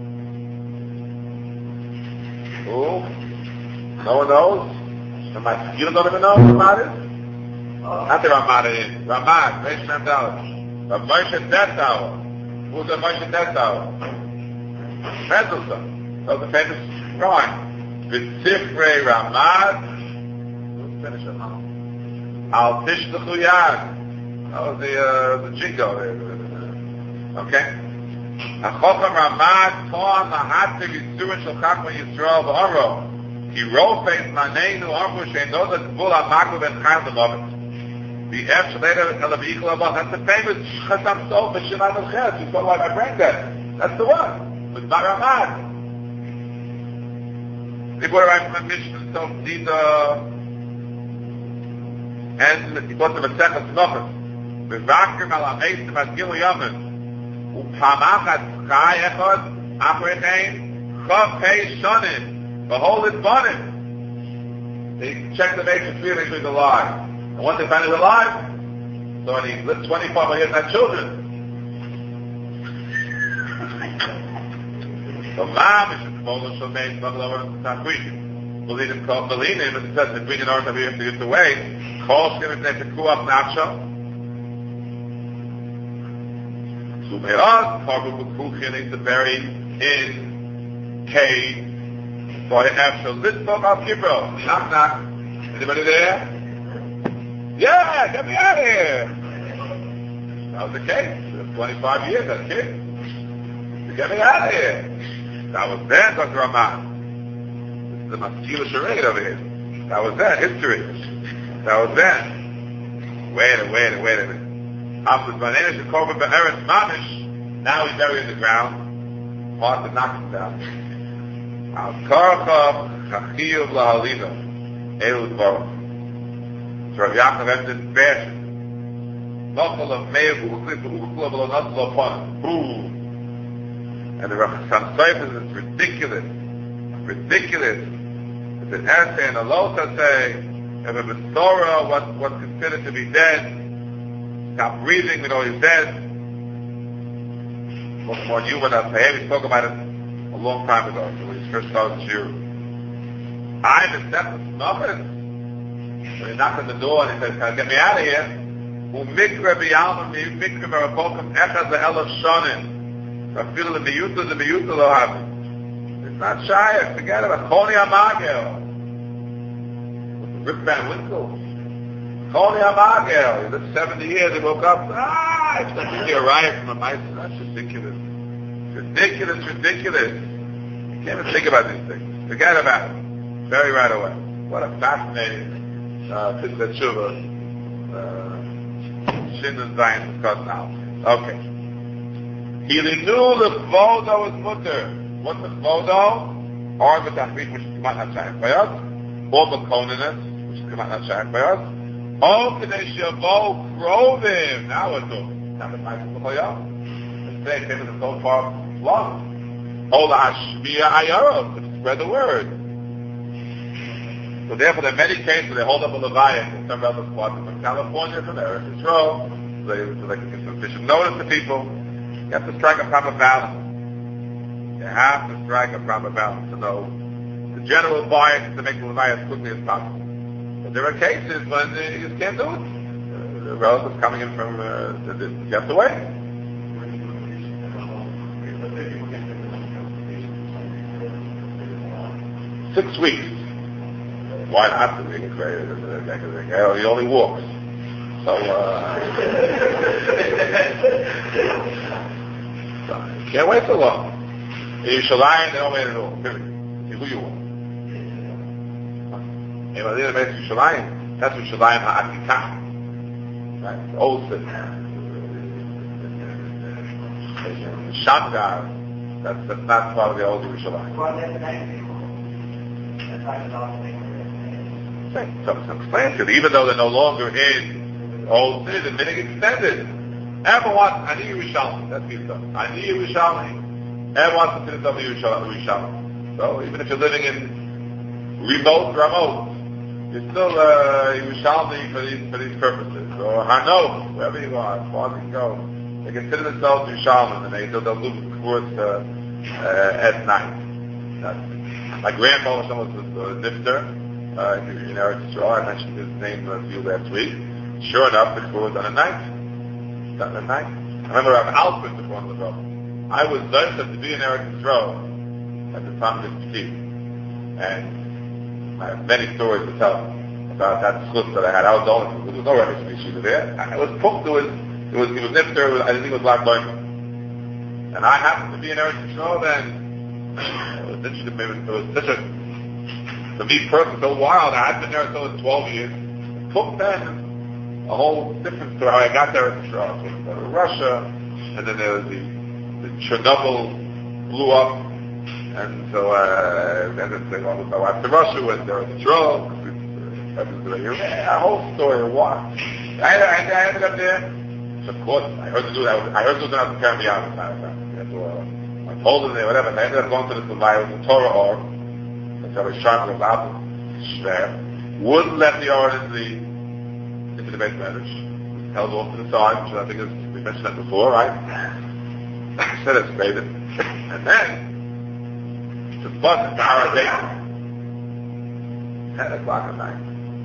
Who? No one knows? You don't even know who Ramad is? Not the Ramad is. Ramad. Reish Mandala. Rav Moshe Dessauer. Who's Rav Moshe Dessauer? Mendelssohn. So the famous drawing. V'sifrei Ramad. Let's finish it now. Al Tishtachu Yad. That was the, uh, the jingo there. Okay? Achocham Ramad Toan Lahativ Yisurin Shel Chachma Yisrael V'Oro. He wrote face Maneinu Amru She'eno L'Gvul HaMaku V'Chayim L'Movet. The F Shaleda El Avichel Avot. That's the famous Chasam Sof V'Shinam L'Ches. You saw why my brain dead. That's the one. With Bar Ramad. They go around from the Mishnah, so these, uh, and he goes to Masechet Tznochos. V'Vakrim Al HaMeisim Ad Gilu Yamin. U'Pamach Ad Chai Echad, Achrechein, Chav Pei Shonim, Behold It Bonim. They check the matrix to make sure he's alive. And once they find he's alive, so when he lived twenty-four, but he has not children. So Mom is Believe him, call believe him, and it says the green and orange have you to get away. Call him and say to cool up Nacho. Sumeras, Harvard Kuchin is buried in cave. So I have to list up Al Kibro. Knock knock. Anybody there? Yeah, get me out of here. That was the case. twenty-five years, that kid. Get me out of here. That was then, Doctor Ramad. This is the Maskila charade over here. That was then, history. That was then. Wait a wait a wait a minute. After Banana Shekova Be'eretz Mamish, now he's buried in the ground. Hard to knock him down. Al Karcha Chachiyuv Lahalina. Ehud Baruch. So Rav Yaakov ended fashion. Nochel of Meir Uchli Uchla V'Lonatla upon him. Boom. And the Racham Seifers is ridiculous. Ridiculous. It's an essay and a lota say, if a B'Torah, what, what's considered to be dead, stop breathing, we know he's dead. Look more you when I say, we spoke about it a long time ago, when he first started the Shir. I'm a step of snuffers. When he knocked on the door and he says, can I get me out of here? U'mikra b'yalma mikra v'rapokim echad le'elav shonim. It's not Shire, forget it. Choni Amagel. Rip Van Winkle. Choni Amagel. He lived seventy years, he woke up, ah, it's like to a riot from a mice. That's ridiculous. Ridiculous, ridiculous. You can't even think about these things. Forget about it. Very right away. What a fascinating Pischei Shuvah. Shin and Zion discussed now. Okay. He knew the Kvodo is mutter. What's the Kvodo? Or the Tachrit, which is Kamat HaShayach by us. Or the Koninus, which is Kamat HaShayach by us. Oh, Kedei Shavo Krovim. Now we're talking. Now the Mice of the Choyah. Let's say, it is so far long. Oh, the Hashmiya Ayarov, to spread the word. So therefore, there are many cases they hold up a Leviathan in some other spots from California, from Eretz Yisrael, so they, so they can give sufficient notice to people. You have to strike a proper balance. You have to strike a proper balance to know the general bias is to make the Leviathan as quickly as possible. But there are cases when uh, you just can't do it. Uh, the relatives coming in from uh, the distance. You have to wait. Six weeks. Why not? To be crazy? He only walks. So, uh, can't wait so long. In Yerushalayim, they don't wait at all. period. See who you are. In Medina Beis Yerushalayim, that's Yerushalayim Ha'atikah. Right? The old city. Shamgar, that's, that's not part of the old Yerushalayim. So it's explained to you, even though they're no longer in old city, the minhag extended. Everyone wants Ani Yerushalmi. That's the stuff. Ani Yerushalmi. Everyone wants to finish up the Yerushalmi. So even if you're living in remote, remote, you're still uh, Yerushalmi for these for these purposes. Or Hano, wherever you are, as far as you go, they consider themselves Yerushalmi, and they they'll do the course uh, uh, at night. That's, my grandfather, someone was a nifter. Uh, in Eretz Yisrael, I mentioned his name to you last week. Sure enough, the course was on a night. Done at night. I remember Rav Alpert was one of the brothers. I was done to be in Eretz Yisrael at the time of the Tzvi. And I have many stories to tell about that schus that I had. I was the only, there was no Rebbe Shmishiva there. I was poked, it was, it was, it was nifter, it was, I think it was Black Boy. And I happened to be in Eretz Yisrael then. It was interesting, maybe it was such a, to me personally, so wild. I had been there until twelve years. It took then a whole different story. How I got there in Israel. So we go to Russia, and then there was the, the Chernobyl blew up, and so uh, then they went with my wife to Russia, went there in Israel. A whole story of what. I, I, I ended up there. So of course, I heard the news. I, was, I heard the news when I was in Caribbean. So uh, I told them there, whatever. And I ended up going to this Levi, it was a Torah or. So I was trying to about there. Wouldn't let the Oren into the into the base marriage. Held off to the side, which I think is, we mentioned that before, right? I said it's made it. And then to bust the hour date. Ten o'clock at night.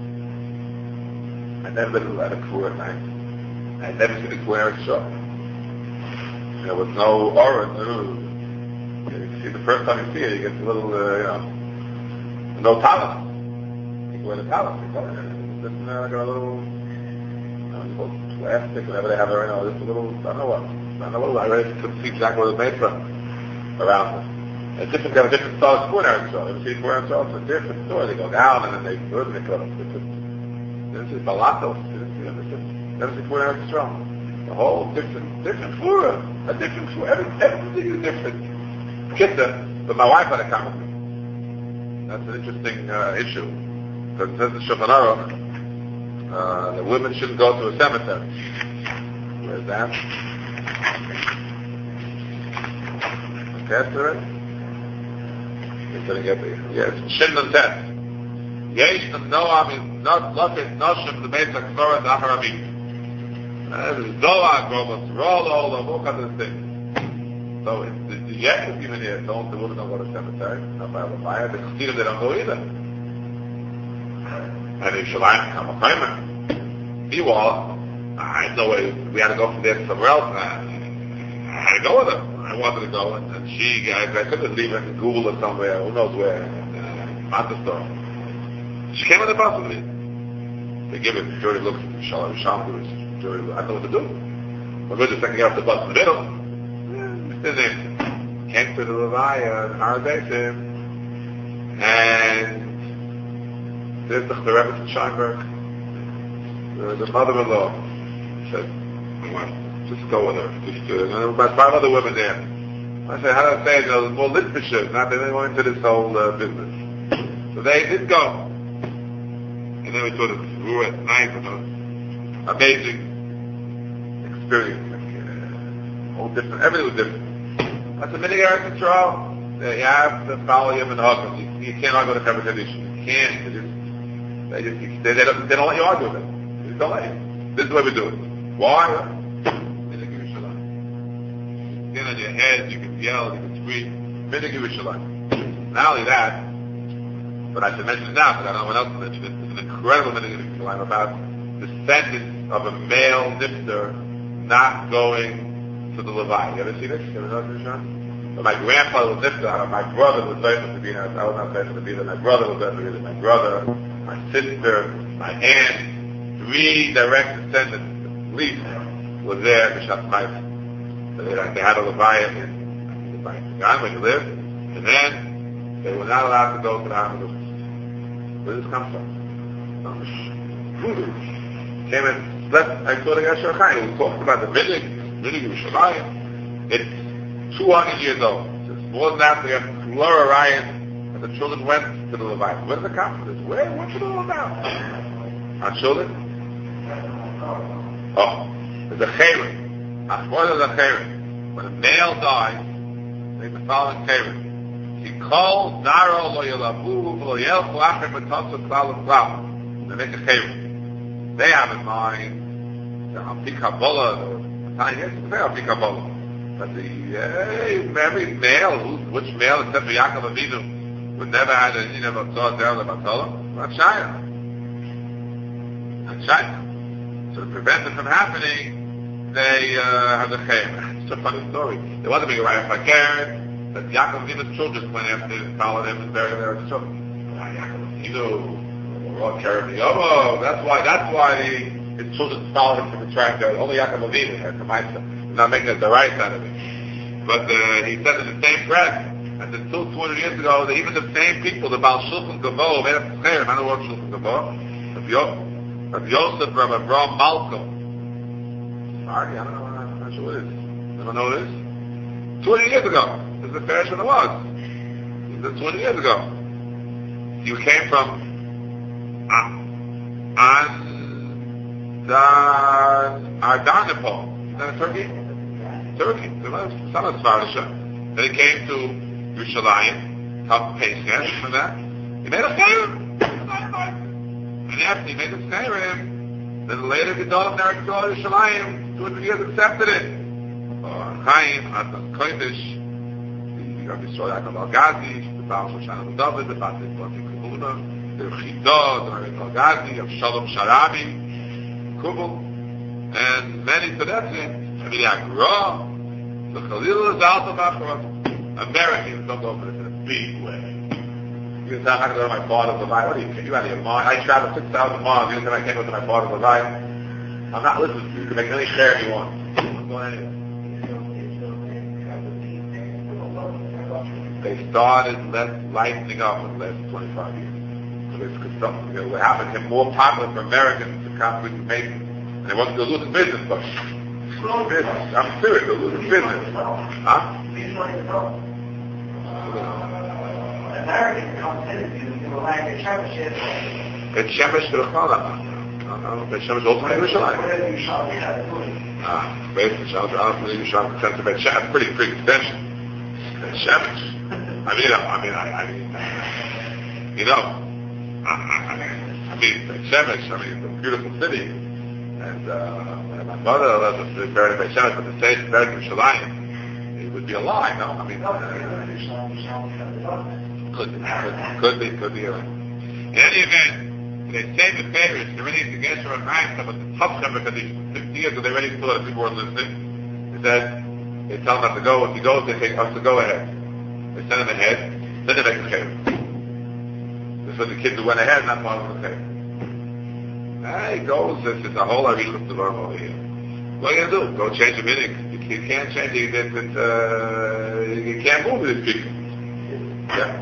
I never been at a crew at night. I never seen a crew Eretz show. There was no Oren. You see, the first time you see it, you get a little, uh, you know. No talent. You wear the talent. You go there. Just uh, got a little, I don't know, plastic, whatever they have there. You know, just a little, I don't know what. I don't know what. I really couldn't see exactly what it's made from around it. It's different. They have a different style of square Eretz Yisrael. You see square Eretz Yisrael, it's a different story. They go down and then they burn the cut. This is Balatos. This is square Eretz Yisrael. A whole different, different flora. A different flora. Every, everything is different. Kitta, but my wife had a comment with me. That's an interesting uh, issue. Because it says in Shulchan Aruch, uh, the women shouldn't go to a cemetery. Where's that? Test already? It's going to get there. Yes, Shin and Test. Yesh and Noah means not look at Noshim, the basic Torah, the Acharamim. There's Zohar, Grobos, Rolo, all kinds of things. So it's, the, the yes is given here. Don't the women don't go to cemetery. Not by the fire. The Chassidim, they don't go either. And if Shalim come a payment, meanwhile, I had no way. We had to go from there to somewhere else. And I, I had to go with her. I wanted to go, and, and she, I, I couldn't leave her in Google or somewhere. Who knows where? And, uh, the store. She came on the bus with me. They give it. Jury looks at Shalom. Shalom. Jury. I don't know what to do. But we're just second get off the bus in the middle. In there. Came to the Levi on our basis, and there's the Rebbe from Scheinberg, the, the mother-in-law. Said, just go with her. Just do it. And there were about five other women there. I said, how do I say it? You know, there's more literature. Not they didn't go into this whole uh, business. So they did go. And then we saw this Ruah at night, you know, amazing experience. Like, uh, all different. Everything was different. That's a minhag Eretz Yisrael. You have to follow Yom and Hagam. You, you can't argue with a conversation. You can't. They just, they, just, they, they, don't, they don't let you argue with them. They just don't let you. This is the way we do it. Why? Minhag Yerushalayim. You can stand on your head, you can yell, you can scream. Minhag Yerushalayim. Not only that, but I should mention it now, because I don't know what else to mention it. It's an incredible minhag Yerushalayim about the sentence of a male nifter not going to the Levi. You ever see this? You ever know this, John? But my grandfather was nifter. My brother was very to be there. I was not very to be there. My brother was very to be there. My brother, my sister, my aunt, three direct descendants, at least, were there in B'Shat Ma'aseh. They had a Levi in the Ghana where he lived. And then They were not allowed to go to the Hamadus. Where did this come from? Voodoo. Came and left, I saw the Yashar Chaim. We talked about the Milig, Milig Yerushalayim. It's two hundred years old. It's more than that. They have Laura Ryan, and the children went to the Levites. Where did it come from? Where? What's it all about? Our children? Oh, there's a Chayrim. Achmor is a Chayrim. When a male dies, they the following Chayrim. He calls Naro lo yelabu lo yelchu achem b'tosu klal klal. They make a Chayrim. They have in mind the Alpi Kabbalah, the yes, they Alpi Kabbalah. But the uh, every male, who, which male except for Yaakov Avinu would never have a you know thought down the Batola? Not Shia. Not Shia. So to prevent it from happening, they uh, have the Chayrim. It's a funny story. There wasn't a big right for Karen, but Yaakov Avinu's children went after him, followed him, and buried their children. Yaakov Avinu, or Karen Yomo. That's why. That's why the, his children followed him to the track. Only Yaakov Avinu had the mindset. Not making it the right side of it. But uh, he said in the same breath, and until two hundred years ago, that even the same people, the Baal Shulchan Gavo, made up the Chayrim, I don't know what Shulchan Gavo, of Yosef, Rabbi Abraham Malko. Sorry, I don't know, I'm not sure what it is. Anyone know what it is? two hundred years ago. This is the parish when it was. This is two hundred years ago. You came from Ardanipol. Is that Turkey? Turkey. It's not a Svarisha. Then he came to Yerushalayim, top Pesach, and that. He made a Chayrim. And after he made a Chayrim, then later the Gedolim Eretz Yerushalayim, two hundred years accepted it. Chaim, Atan Kodesh, the Rabbi Yisrael Yaakov Al-Ghazi, the Baal Shoshana David, the Bati Bati Kubuna, the Chidah, the Rabbi Al-Ghazi, of Shalom Sharabi, Kubul, and many Tedessim, Rabbi Yaakov, the Khalil Zalta Bachar, Americans don't go for this in a big way. You can say, I'm not going to go to my father's Levi. What are you, you out of your mind? I traveled six thousand miles, you can say I can't go to my father's Levi. I'm not listening to you. You can make any share you want. I'm going anywhere. They started less lightening up in the last twenty-five years. So it's something, you know, what happened to more popular for Americans to constantly make, and they wanted to lose business, but business. I'm serious, they're losing business. Huh? Americans come to you will like a Shemesh. It's Shemesh to the Chala. It's Shemesh also in Yerushalayim. Ah, basically, Shemesh, I don't believe Yerushalayim sense of Shemesh. Pretty, pretty extension. It's Shemesh. I mean, I mean, I, I mean, you know, I, I, I mean, Shemesh, I mean, it's a beautiful city, and uh, my mother was buried in Shemesh, but the state buried in Yerushalayim, it would be a lie, no? I mean, uh, could be, could, could be, could be. Uh, in any event, they say the favorites, they're ready to get your advice about the tough number, because fifty years ago they already saw that people weren't listening. They said, they tell them not to go. If he goes, they say, us to go ahead. They send him ahead, then they make the cave. This was the kids who went ahead, not part of the cave. Ah, he goes, this is a whole Arishah to learn over here. What are you going to do? Go change the meaning. You, you can't change it. It, it, uh, you can't move with these people. Yeah.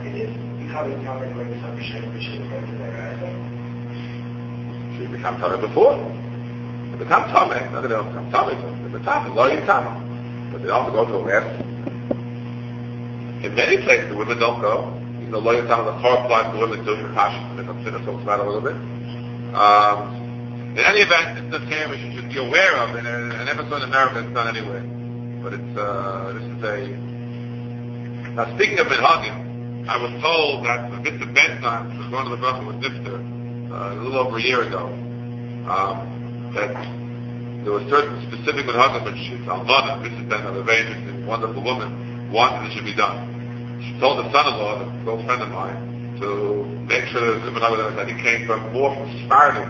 Should become Tameh before. They become Tameh. No, they don't become Tameh. They become Tameh. Lo Yim Tameh. But they don't have to go to a rest. In many places, the women don't go. You know, Lo Yim Tameh, the car applies to women too. Passion. They consider talks about it a little bit. Um, in any event, it's the thing we should be aware of. And an episode in America it's done anyway. But it's, uh, this is a... Now, speaking of Minhagim, I was told that Mister Benson was going to the Bracha with Nifter uh, a little over a year ago, um, that there were certain specific Minhagim, which Almana, Missus Benson, a very interesting, wonderful woman, wanted it should be done. She told the son-in-law, a close friend of mine, to make sure that the Minhagim that he came from more from Sephardic.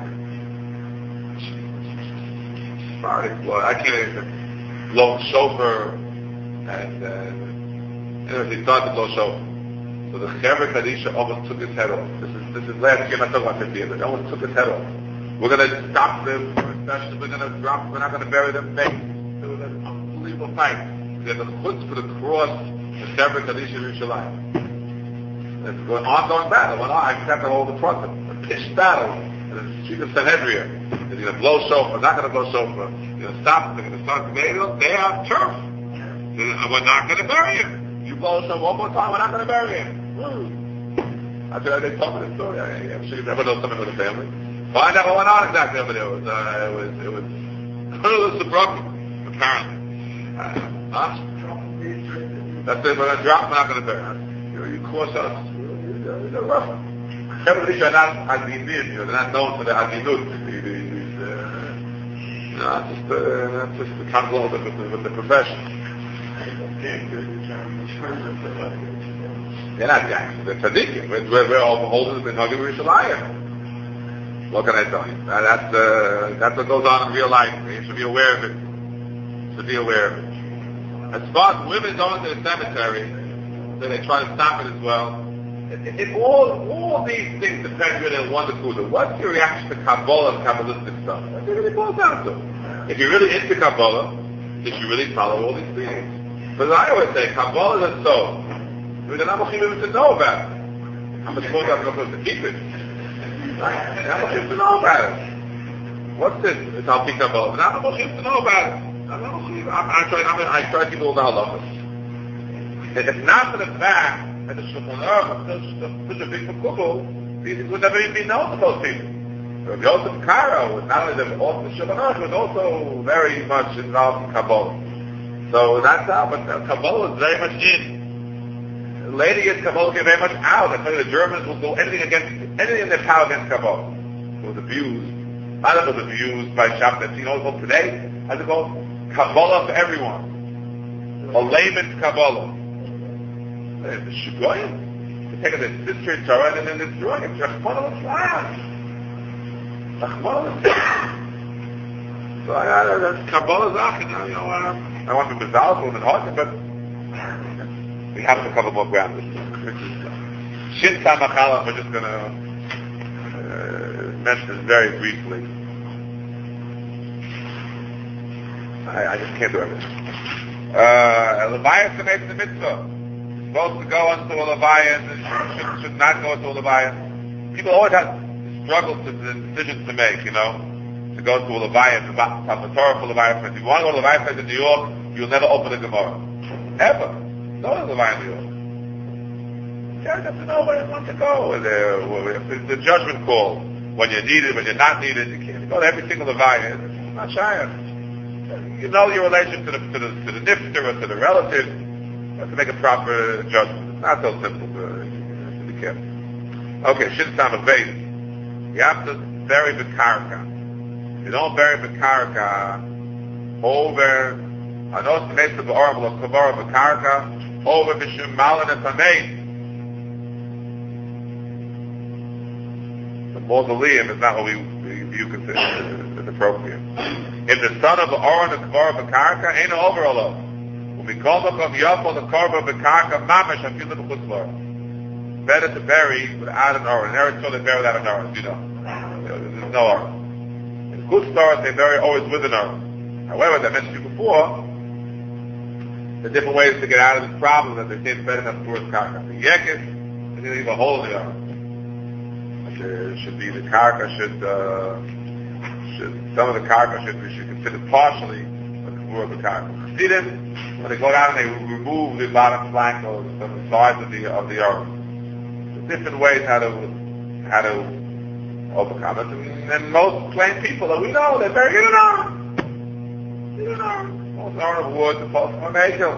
Sephardic blood. I can't even blow shofar, and uh, anyway, he started to blow shofar. So the Chevra Kadisha almost took his head off. This is this is last year, I'm not talking about fifty years, but almost took his head off. We're going to stop them, especially we're going to drop, we're not going to bury them. It was an unbelievable fight. We had the chutz for the cross, the Chevra Kadisha in Yerushalayim. It's an ongoing battle. Well, I accept all the front, a pitched battle. And the street of Sanhedria. They're going to blow shofar, not going to blow shofar. They're going to stop, they're going to start, they, they have turf. They're, we're not going to bury him. You blow shofar one more time, we're not going to bury him. I said, they told me the story. I, I'm sure you never know something with the family. Find out what went on exactly over there. It was, uh, it was, it was, it was the broken, apparently. Uh, huh? That's it, we're going to drop, we're not going to bury him. You know, you course us. You're, you're rough. Everybody are not Hadinid, you know, they're not known for the Hadinut. You know, that's just, uh, that's just the control with the, with the profession. They're not gangsters, they're tzaddikim. We're, we're, we're all beholders in Hagim Yerushalayim. What can I tell you? Uh, that's, uh, that's what goes on in real life. You should be aware of it. You should be aware of it. As far as women going to the cemetery, so they try to stop it as well. It, it, all, all these things depend really on one Nakuda. What's your reaction to Kabbalah and Kabbalistic stuff? That's what it really boils down to. If you're really into Kabbalah, did you really follow all these things? But I always say, Kabbalah is so. We're not even to know about it. I'm supposed to have to keep it. Right? I'm not to know about it. What's this? It's Al Pi Kabbalah. I'm not to know about it. I'm not I'm, I try. I'm, I try to keep all the halachas. If it's not for the fact that the Shulchan Aruch is such a big makubal, these would never even be known to those people. Rabbi Yosef Karo was not only the author of Shulchan Aruch, was also very much involved in Kabbalah. So that's how. But Kabbalah is very much in. Later years, Kabbalah came very much out. I tell you, the Germans will do anything against, anything in their power against Kabbalah. It was abused. Not that it was abused by Shabbat. You know what it's called today? How's it called? Kabbalah for everyone. A layman's Kabbalah. It's a Shugoyim. They take it, this straight Torah and then they're destroying it. Rachmana l'tzlan. Rachmana l'tzlan. So I got that's Kabbalah's off. You know, uh, I want to be bizarre, but hard, but we have to cover more ground. Shin Samachalach, we're just going to uh, mention this very briefly. I, I just can't do everything. Uh, Leviathan makes the mitzvah. Supposed to go into a Leviathan, should, should not go into a Leviathan. People always have struggles to the decisions to make, you know, to go to a Leviathan, to Torah for Leviathan. If you want to go to Leviathan in New York, you'll never open a Gemara. Ever. No one's alive in New York. You have to know where you want to go. It's the judgment call. When you're needed, when you're not needed, you can't go to every single Leviathan. It's not shy. You know your relation to the to the to the nifter or to the relative. You have to make a proper judgment. It's not so simple. To, you have to be careful. Okay, Shin Samach Beis. You have to bury the karka. If you don't bury the karka, over Anos Mesa Ba'oram Lo Kavara B'karka, over B'Shem Malin and Tamei. The mausoleum is not what we, we view consider as appropriate. If the son of Aaron is Kavara B'karka, ain't over alone. When we call them from Yafo the Kavara B'karka, Mamash Afil the B'chutzlar. Better to bury without an Aaron. In Eretz they bury without an Aaron, you know. There's no Aaron. In Chutzlar they bury always with an Aaron. However, as I mentioned to you before, the different ways to get out of this problem that they say it's better than towards karka. The yekis, they're going to leave a hole in the arm. There should be the karka should, uh, should, some of the karka should be should consider partially a kavur of the karka. See this? When they go down and they remove the bottom flank or the sides of the, of the arm. There's different ways how to, how to overcome it. And, and most plain people that we know, they're very in an arm. In an arm. Most are of wood, the post for Mekel.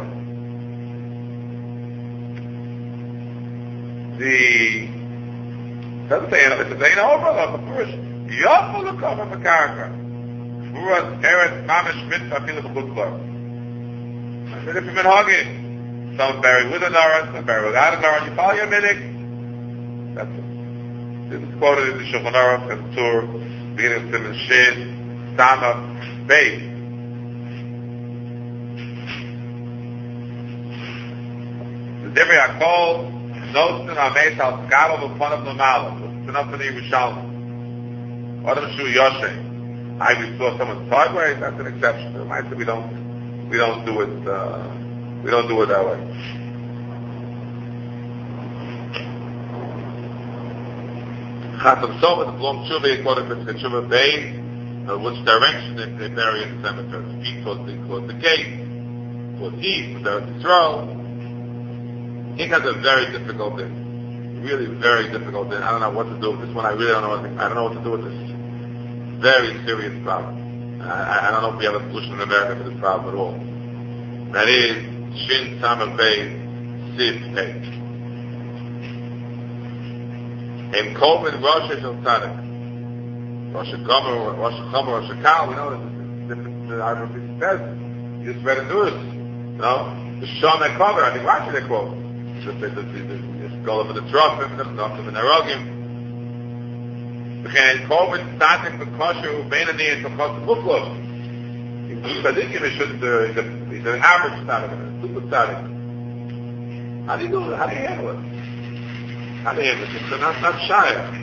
The doesn't say it, it's ain't over though, the first Yafo the cover the karka. Furas Eretz Mamish Mitzvah Fila B'chutzlar. I said if you've been hugging, some buried with an aron, some buried without an aron, you follow your minik. That's it. This is quoted in the Shulchan Aruch and Tur, beginning to the Shin, Samach Beis. Divrei HaKol, Nosten HaMeis Al Skalo V'Ponav L'Mala. It's enough for the Yerushalmi. Adam Shu Yoshe. I we saw someone sideways, that's an exception. So I said we don't, we don't do it, uh, we don't do it that way. Chatam Sova, the Blom Tshuva, according to the Tshuva Bay, uh, which direction they, they bury in the cemetery. Feet towards the, towards the gate, towards east, towards the throne. He has a very difficult thing. Really very difficult thing. I don't know what to do with this one. I really don't know what to, I don't know what to do with this very serious problem. I, I don't know if we have a solution in America for this problem at all. That is Shin Samar Bay Siv Pei. In Koven Rosh Hashanah Tzadik, Rosh Hashanah, Rosh Hashanah, Rosh Hashanah, we know this is different. The Arabic says you just read it to us. No, the Shom Ekover. I think Rashi they quote. The skull of the Trophim, the Nochim and Erogim. Because Koven Tzadik the Kosher Ubenani and Tachos Muflov. He's an average Tzadik, a super Tzadik. How do you do it? How do you handle it? How do you handle it? It's not, not shy.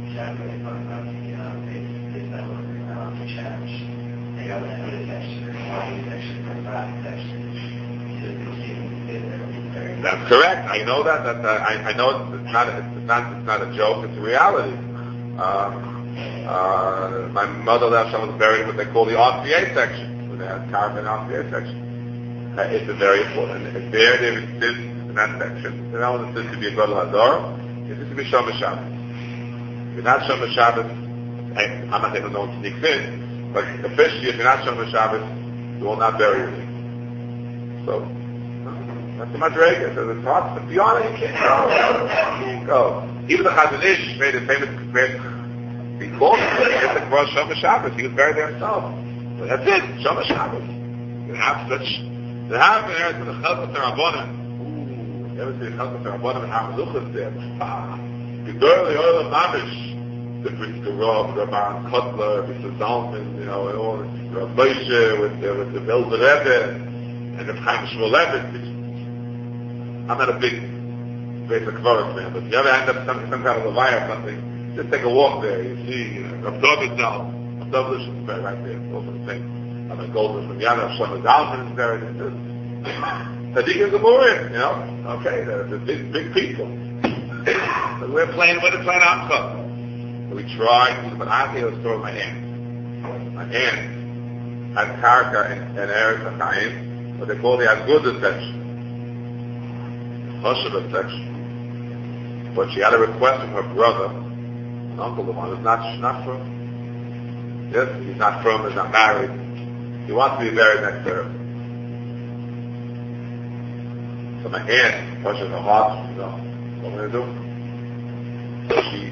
That's correct. I know that. That uh, I, I know it's not. It's not. It's not a joke. It's a reality. Uh, uh, my mother left. I was buried in what they call the R C A section. Where they had carbon R C A section. Uh, it's a very important. If there, there exists in that section. They're not to be a Gadol Hador. It's to be Shomer Shabbos. If you're not Shomer Shabbos, I'm not saying no one sneaks in, but officially, if you're not Shomer Shabbos, you will not bury you. So. That's the Madrega. So it's hard to be on it. You can't go. You can't go. Even the Chazon Ish made a famous he called it. It's across Shomer Shabbos. He was buried there himself. So that's it. Shomer Shabbos. You have such. You have there to the Chelkas Rabbanim. Ooh, you ever see the Chelkas Rabbanim and Hamaluchas there? Ah, the girl, the oil of Mamish. The the Rav, the Baron Kotler, Mister Zalman, you know, and all the Moshe with the with the Vilna Rebbe and the Chaim Shmulevitz. I'm not a big basic Kvaros fan, but if you ever end up some, some kind of a lie or something, just take a walk there. You see, you know, Rav David Zal, Rav David is right there, also the same. I'm a golden from Yana, Shlomo Zalman is there. Tzaddik is a Moria, you know. Okay, they're, they're big, big people. So we're playing with it, playing Amcha. So we tried, but I hear a story of my aunt. My aunt had Karka and Eretz HaChaim, what they call the Agudah section. Hushaba section. But she had a request from her brother, an uncle, the one who's not, not from. Yes, he's not from, he's not married. He wants to be buried next to her. So my aunt pushes her heart, you know, what am I going to do? So she,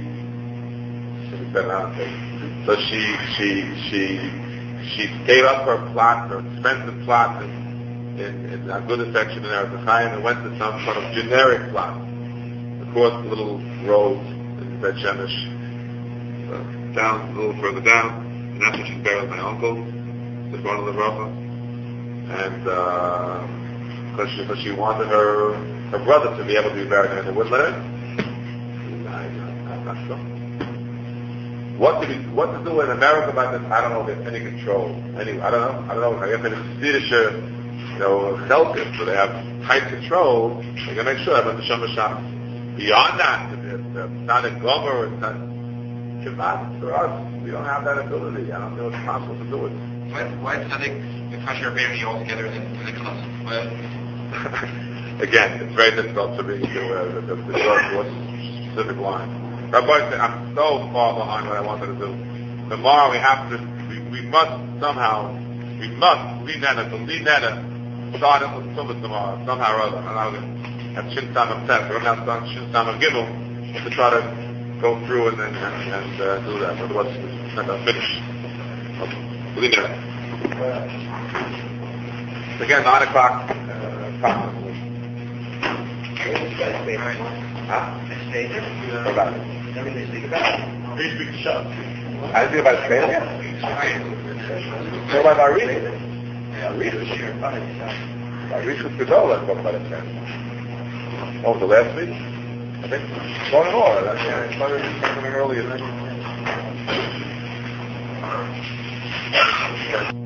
so she, she, she, she gave up her plot, her expensive plot, and in, in the Agudah section in Eretz Chaim and went to some sort of generic plot across the little road in Bet Shemesh, uh, down, a little further down, and that's where she's buried with my uncle, the one of the Rafa, and because uh, she, cause she wanted her her brother to be able to be buried there, and they wouldn't let her. I'm not sure. What to be, what to do in America about this? I don't know if there's any control. Any, I don't know. I don't know. I guess it's Swedish. You know, Celtics, so they have tight control. They're going to make sure about the Shomer Shabbos. Beyond that, if it's not a gomer, it's not Shabbat for us. We don't have that ability. I don't know it's possible to do it. Why, why is Tzaddik the kosher family altogether in the class? Again, it's very difficult to read to uh, the, the, the short, specific line. Rabbi said, I'm so far behind what I wanted to do. Tomorrow we have to, we, we must somehow, we must, lead Netta, to lead Netta, start it with Summit tomorrow, somehow or other. And I'll have Shin Sam of Tet. We're going to have to Shin Sam of Gimel to try to go through and and, and uh, do that. Otherwise, it's not going to finish. Okay. We'll leave it. Again, nine o'clock. Uh, approximately. Huh? What about it? Everything speak about it. Please speak to shop. I didn't think about Spain yet. What about our reading? Yeah, Rishus here. Rishus Gadol, let's talk about it then. Oh, the last week? I think. Going on. That's happening earlier.